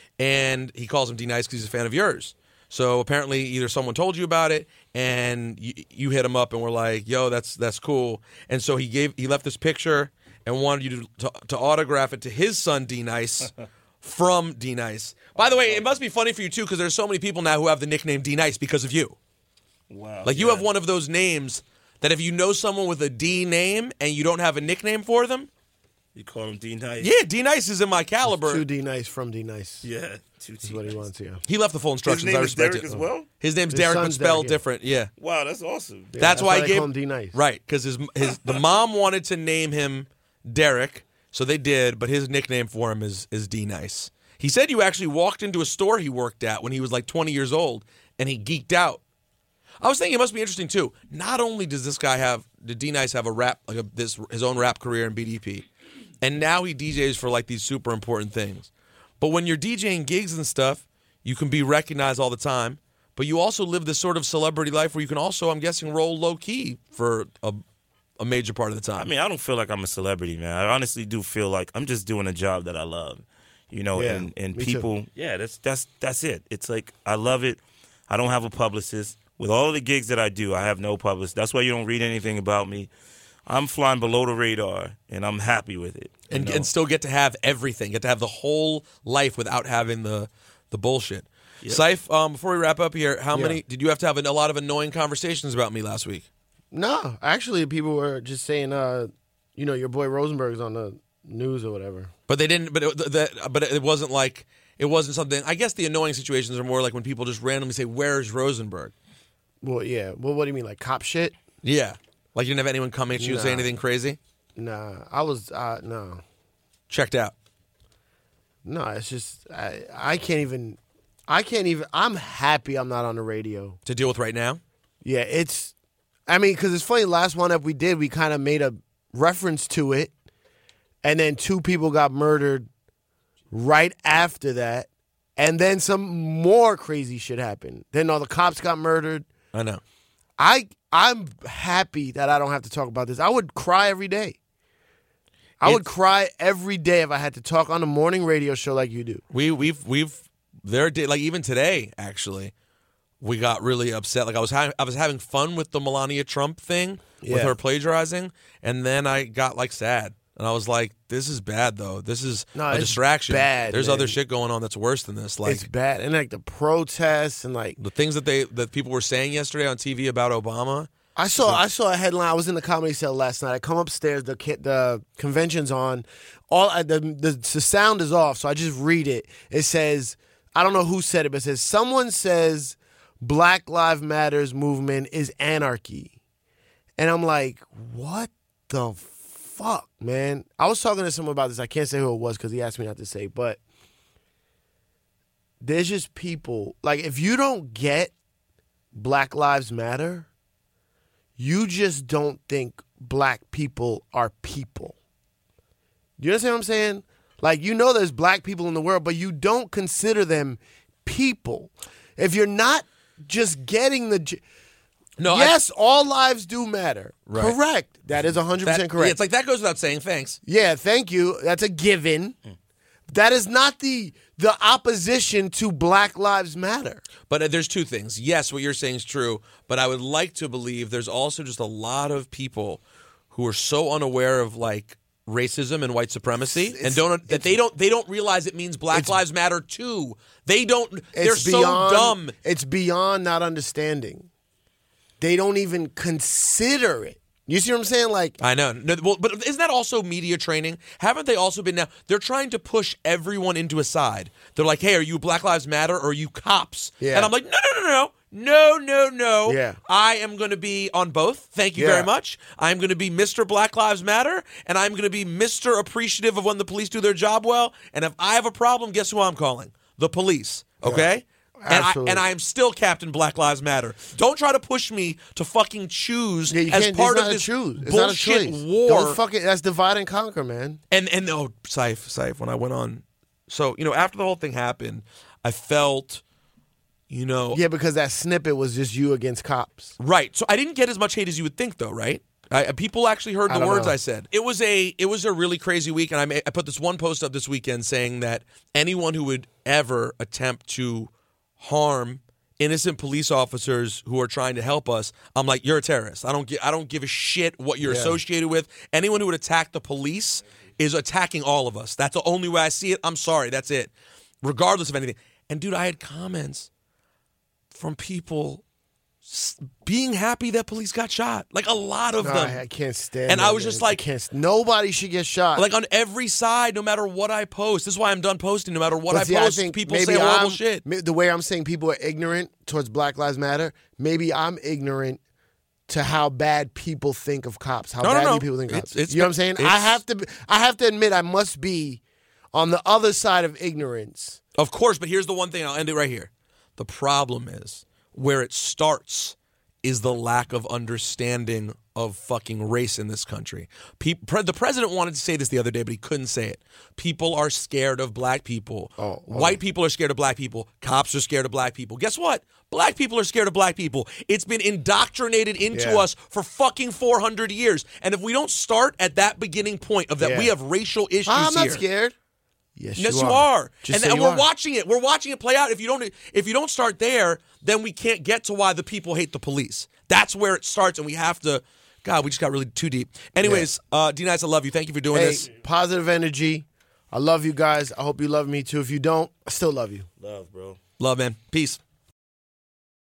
and he calls him D Nice because he's a fan of yours. So apparently, either someone told you about it, and you, you hit him up, and were like, "Yo, that's that's cool." And so he gave he left this picture and wanted you to to, to autograph it to his son D Nice. From D Nice. By the way, it must be funny for you too because there's so many people now who have the nickname D Nice because of you. Wow. Like you yeah. have one of those names that if you know someone with a D name and you don't have a nickname for them, You call him D Nice? yeah, D Nice is in my caliber. Two D Nice from D Nice. Yeah. Two That's what he wants. Yeah. He left the full His instructions. name I is respect Derek it. as well? His name's His Derek, but son's spelled Derek, yeah. different. Yeah, Wow, that's awesome. that's, that's why why he they gave call him D Nice. Right, because his his the mom wanted to name him Derek, so they did. But his nickname for him is is D Nice. He said you actually walked into a store he worked at when he was like twenty years old, and he geeked out. I was thinking it must be interesting too. Not only does this guy have, did D Nice have a rap like a, this his own rap career in B D P, and now he D Js for like these super important things. But when you're DJing gigs and stuff, you can be recognized all the time. But you also live this sort of celebrity life where you can also, I'm guessing, roll low key for a, a major part of the time. I mean, I don't feel like I'm a celebrity, man. I honestly do feel like I'm just doing a job that I love. You know, Yeah, and, and me too. people, yeah, that's that's that's it. It's like I love it. I don't have a publicist. With all of the gigs that I do, I have no publicist. That's why you don't read anything about me. I'm flying below the radar, and I'm happy with it. you And know? and still get to have everything, get to have the whole life without having the the bullshit. Yep. Syph, um, before we wrap up here, how Yeah. many did you have to have a lot of annoying conversations about me last week? No, actually, people were just saying, uh, you know, your boy Rosenberg's on the news or whatever. But they didn't. But it, that. But it wasn't like it wasn't something. I guess the annoying situations are more like when people just randomly say, "Where's Rosenberg?" Well, yeah. Well, what do you mean, like cop shit? Yeah, like you didn't have anyone come at you and say Nah. anything crazy. Nah, I was uh, no, Checked out. no. It's just I, I can't even, I can't even. I'm happy I'm not on the radio. To deal with right now. Yeah, it's. I mean, because it's funny. Last one up we did, we kind of made a reference to it, and then two people got murdered right after that, and then some more crazy shit happened. Then all the cops got murdered. I know. I I'm happy that I don't have to talk about this. I would cry every day. I would It's- cry every day if I had to talk on a morning radio show like you do. We we've we've there did like even today actually, we got really upset. Like I was ha- I was having fun with the Melania Trump thing with Yeah. her plagiarizing, and then I got like sad, and I was like, "This is bad, though. This is No, a it's distraction. bad, There's man. other shit going on that's worse than this. Like It's bad. And like the protests and like the things that they that people were saying yesterday on T V about Obama. I saw I saw a headline. I was in the comedy cell last night. I come upstairs. The ki- the convention's on. All I- the, the the sound is off. So I just read it. It says I don't know who said it, but it says someone says Black Lives Matters movement is anarchy, and I'm like, what the fuck, man? I was talking to someone about this. I can't say who it was because he asked me not to say, but there's just people like if you don't get Black Lives Matter. You just don't think black people are people. Do you understand what I'm saying? Like, you know there's black people in the world, but you don't consider them people. If you're not just getting the... j- No, I- yes, all lives do matter. Right. Correct. That is one hundred percent that- correct. yeah, it's like that goes without saying. Thanks. Yeah, thank you. That's a given. That is not the the opposition to Black Lives Matter. But uh, there's two things. Yes, what you're saying is true, but I would like to believe there's also just a lot of people who are so unaware of like racism and white supremacy It's- and don't that they don't they don't realize it means Black It's- Lives Matter too. They don't. They're It's so beyond, dumb. It's beyond not understanding. They don't even consider it. You see what I'm saying? Like, I know. No, well, but isn't that also media training? Haven't they also been now? They're trying to push everyone into a side. They're like, hey, are you Black Lives Matter or are you cops? Yeah. And I'm like, no, no, no, no. No, no, no. Yeah. I am going to be on both. Thank you Yeah. very much. I'm going to be Mister Black Lives Matter, and I'm going to be Mister appreciative of when the police do their job well. And if I have a problem, guess who I'm calling? The police. Okay? And I, Absolutely. and I am still Captain Black Lives Matter. Don't try to push me to fucking choose yeah, you as can't, part it's of not this a choose. It's bullshit not a choice. war. Don't fuck it. That's divide and conquer, man. And and oh, Syph, Syph, when I went on, so you know, after the whole thing happened, I felt, you know, Yeah, because that snippet was just you against cops. right. So I didn't get as much hate as you would think, though, right? I, people actually heard I the don't words know. I said. It was a it was a really crazy week, and I made, I put this one post up this weekend saying that anyone who would ever attempt to harm innocent police officers who are trying to help us, I'm like, you're a terrorist. I don't gi- I don't give a shit what you're Yeah. associated with. Anyone who would attack the police is attacking all of us. That's the only way I see it. I'm sorry. That's it. Regardless of anything. And dude, I had comments from people s- being happy that police got shot. Like a lot of No, them. I, I can't stand. And that, I was man. just like- I can't, nobody should get shot. Like on every side, no matter what I post. This is why I'm done posting. No matter what But I see, post, think people maybe say horrible I'm- shit. ma- The way I'm saying people are ignorant towards Black Lives Matter, maybe I'm ignorant to how bad people think of cops. How No, no, badly no. people think of It's- cops. it's- you know what I'm saying? I it's- have to. be- I have to admit, I must be on the other side of ignorance. Of course, but here's the one thing. I'll end it right here. The problem is where it starts is the lack of understanding of fucking race in this country. Peop pre- the president wanted to say this the other day, but he couldn't say it. People are scared of black people. Oh, oh. White people are scared of black people. Cops are scared of black people. Guess what? Black people are scared of black people. It's been indoctrinated into Yeah. us for fucking four hundred years. And if we don't start at that beginning point of that Yeah. we have racial issues I'm not here. scared. Yes, yes, you you are. are. Just And, say and you we're are. watching it. We're watching it play out. If you don't, if you don't start there, then we can't get to why the people hate the police. That's where it starts, and we have to. God, we just got really too deep. Anyways, uh, D Nice, I love you. Thank you for doing Hey, this. positive energy. I love you guys. I hope you love me too. If you don't, I still love you. Love, bro. Love, man. Peace.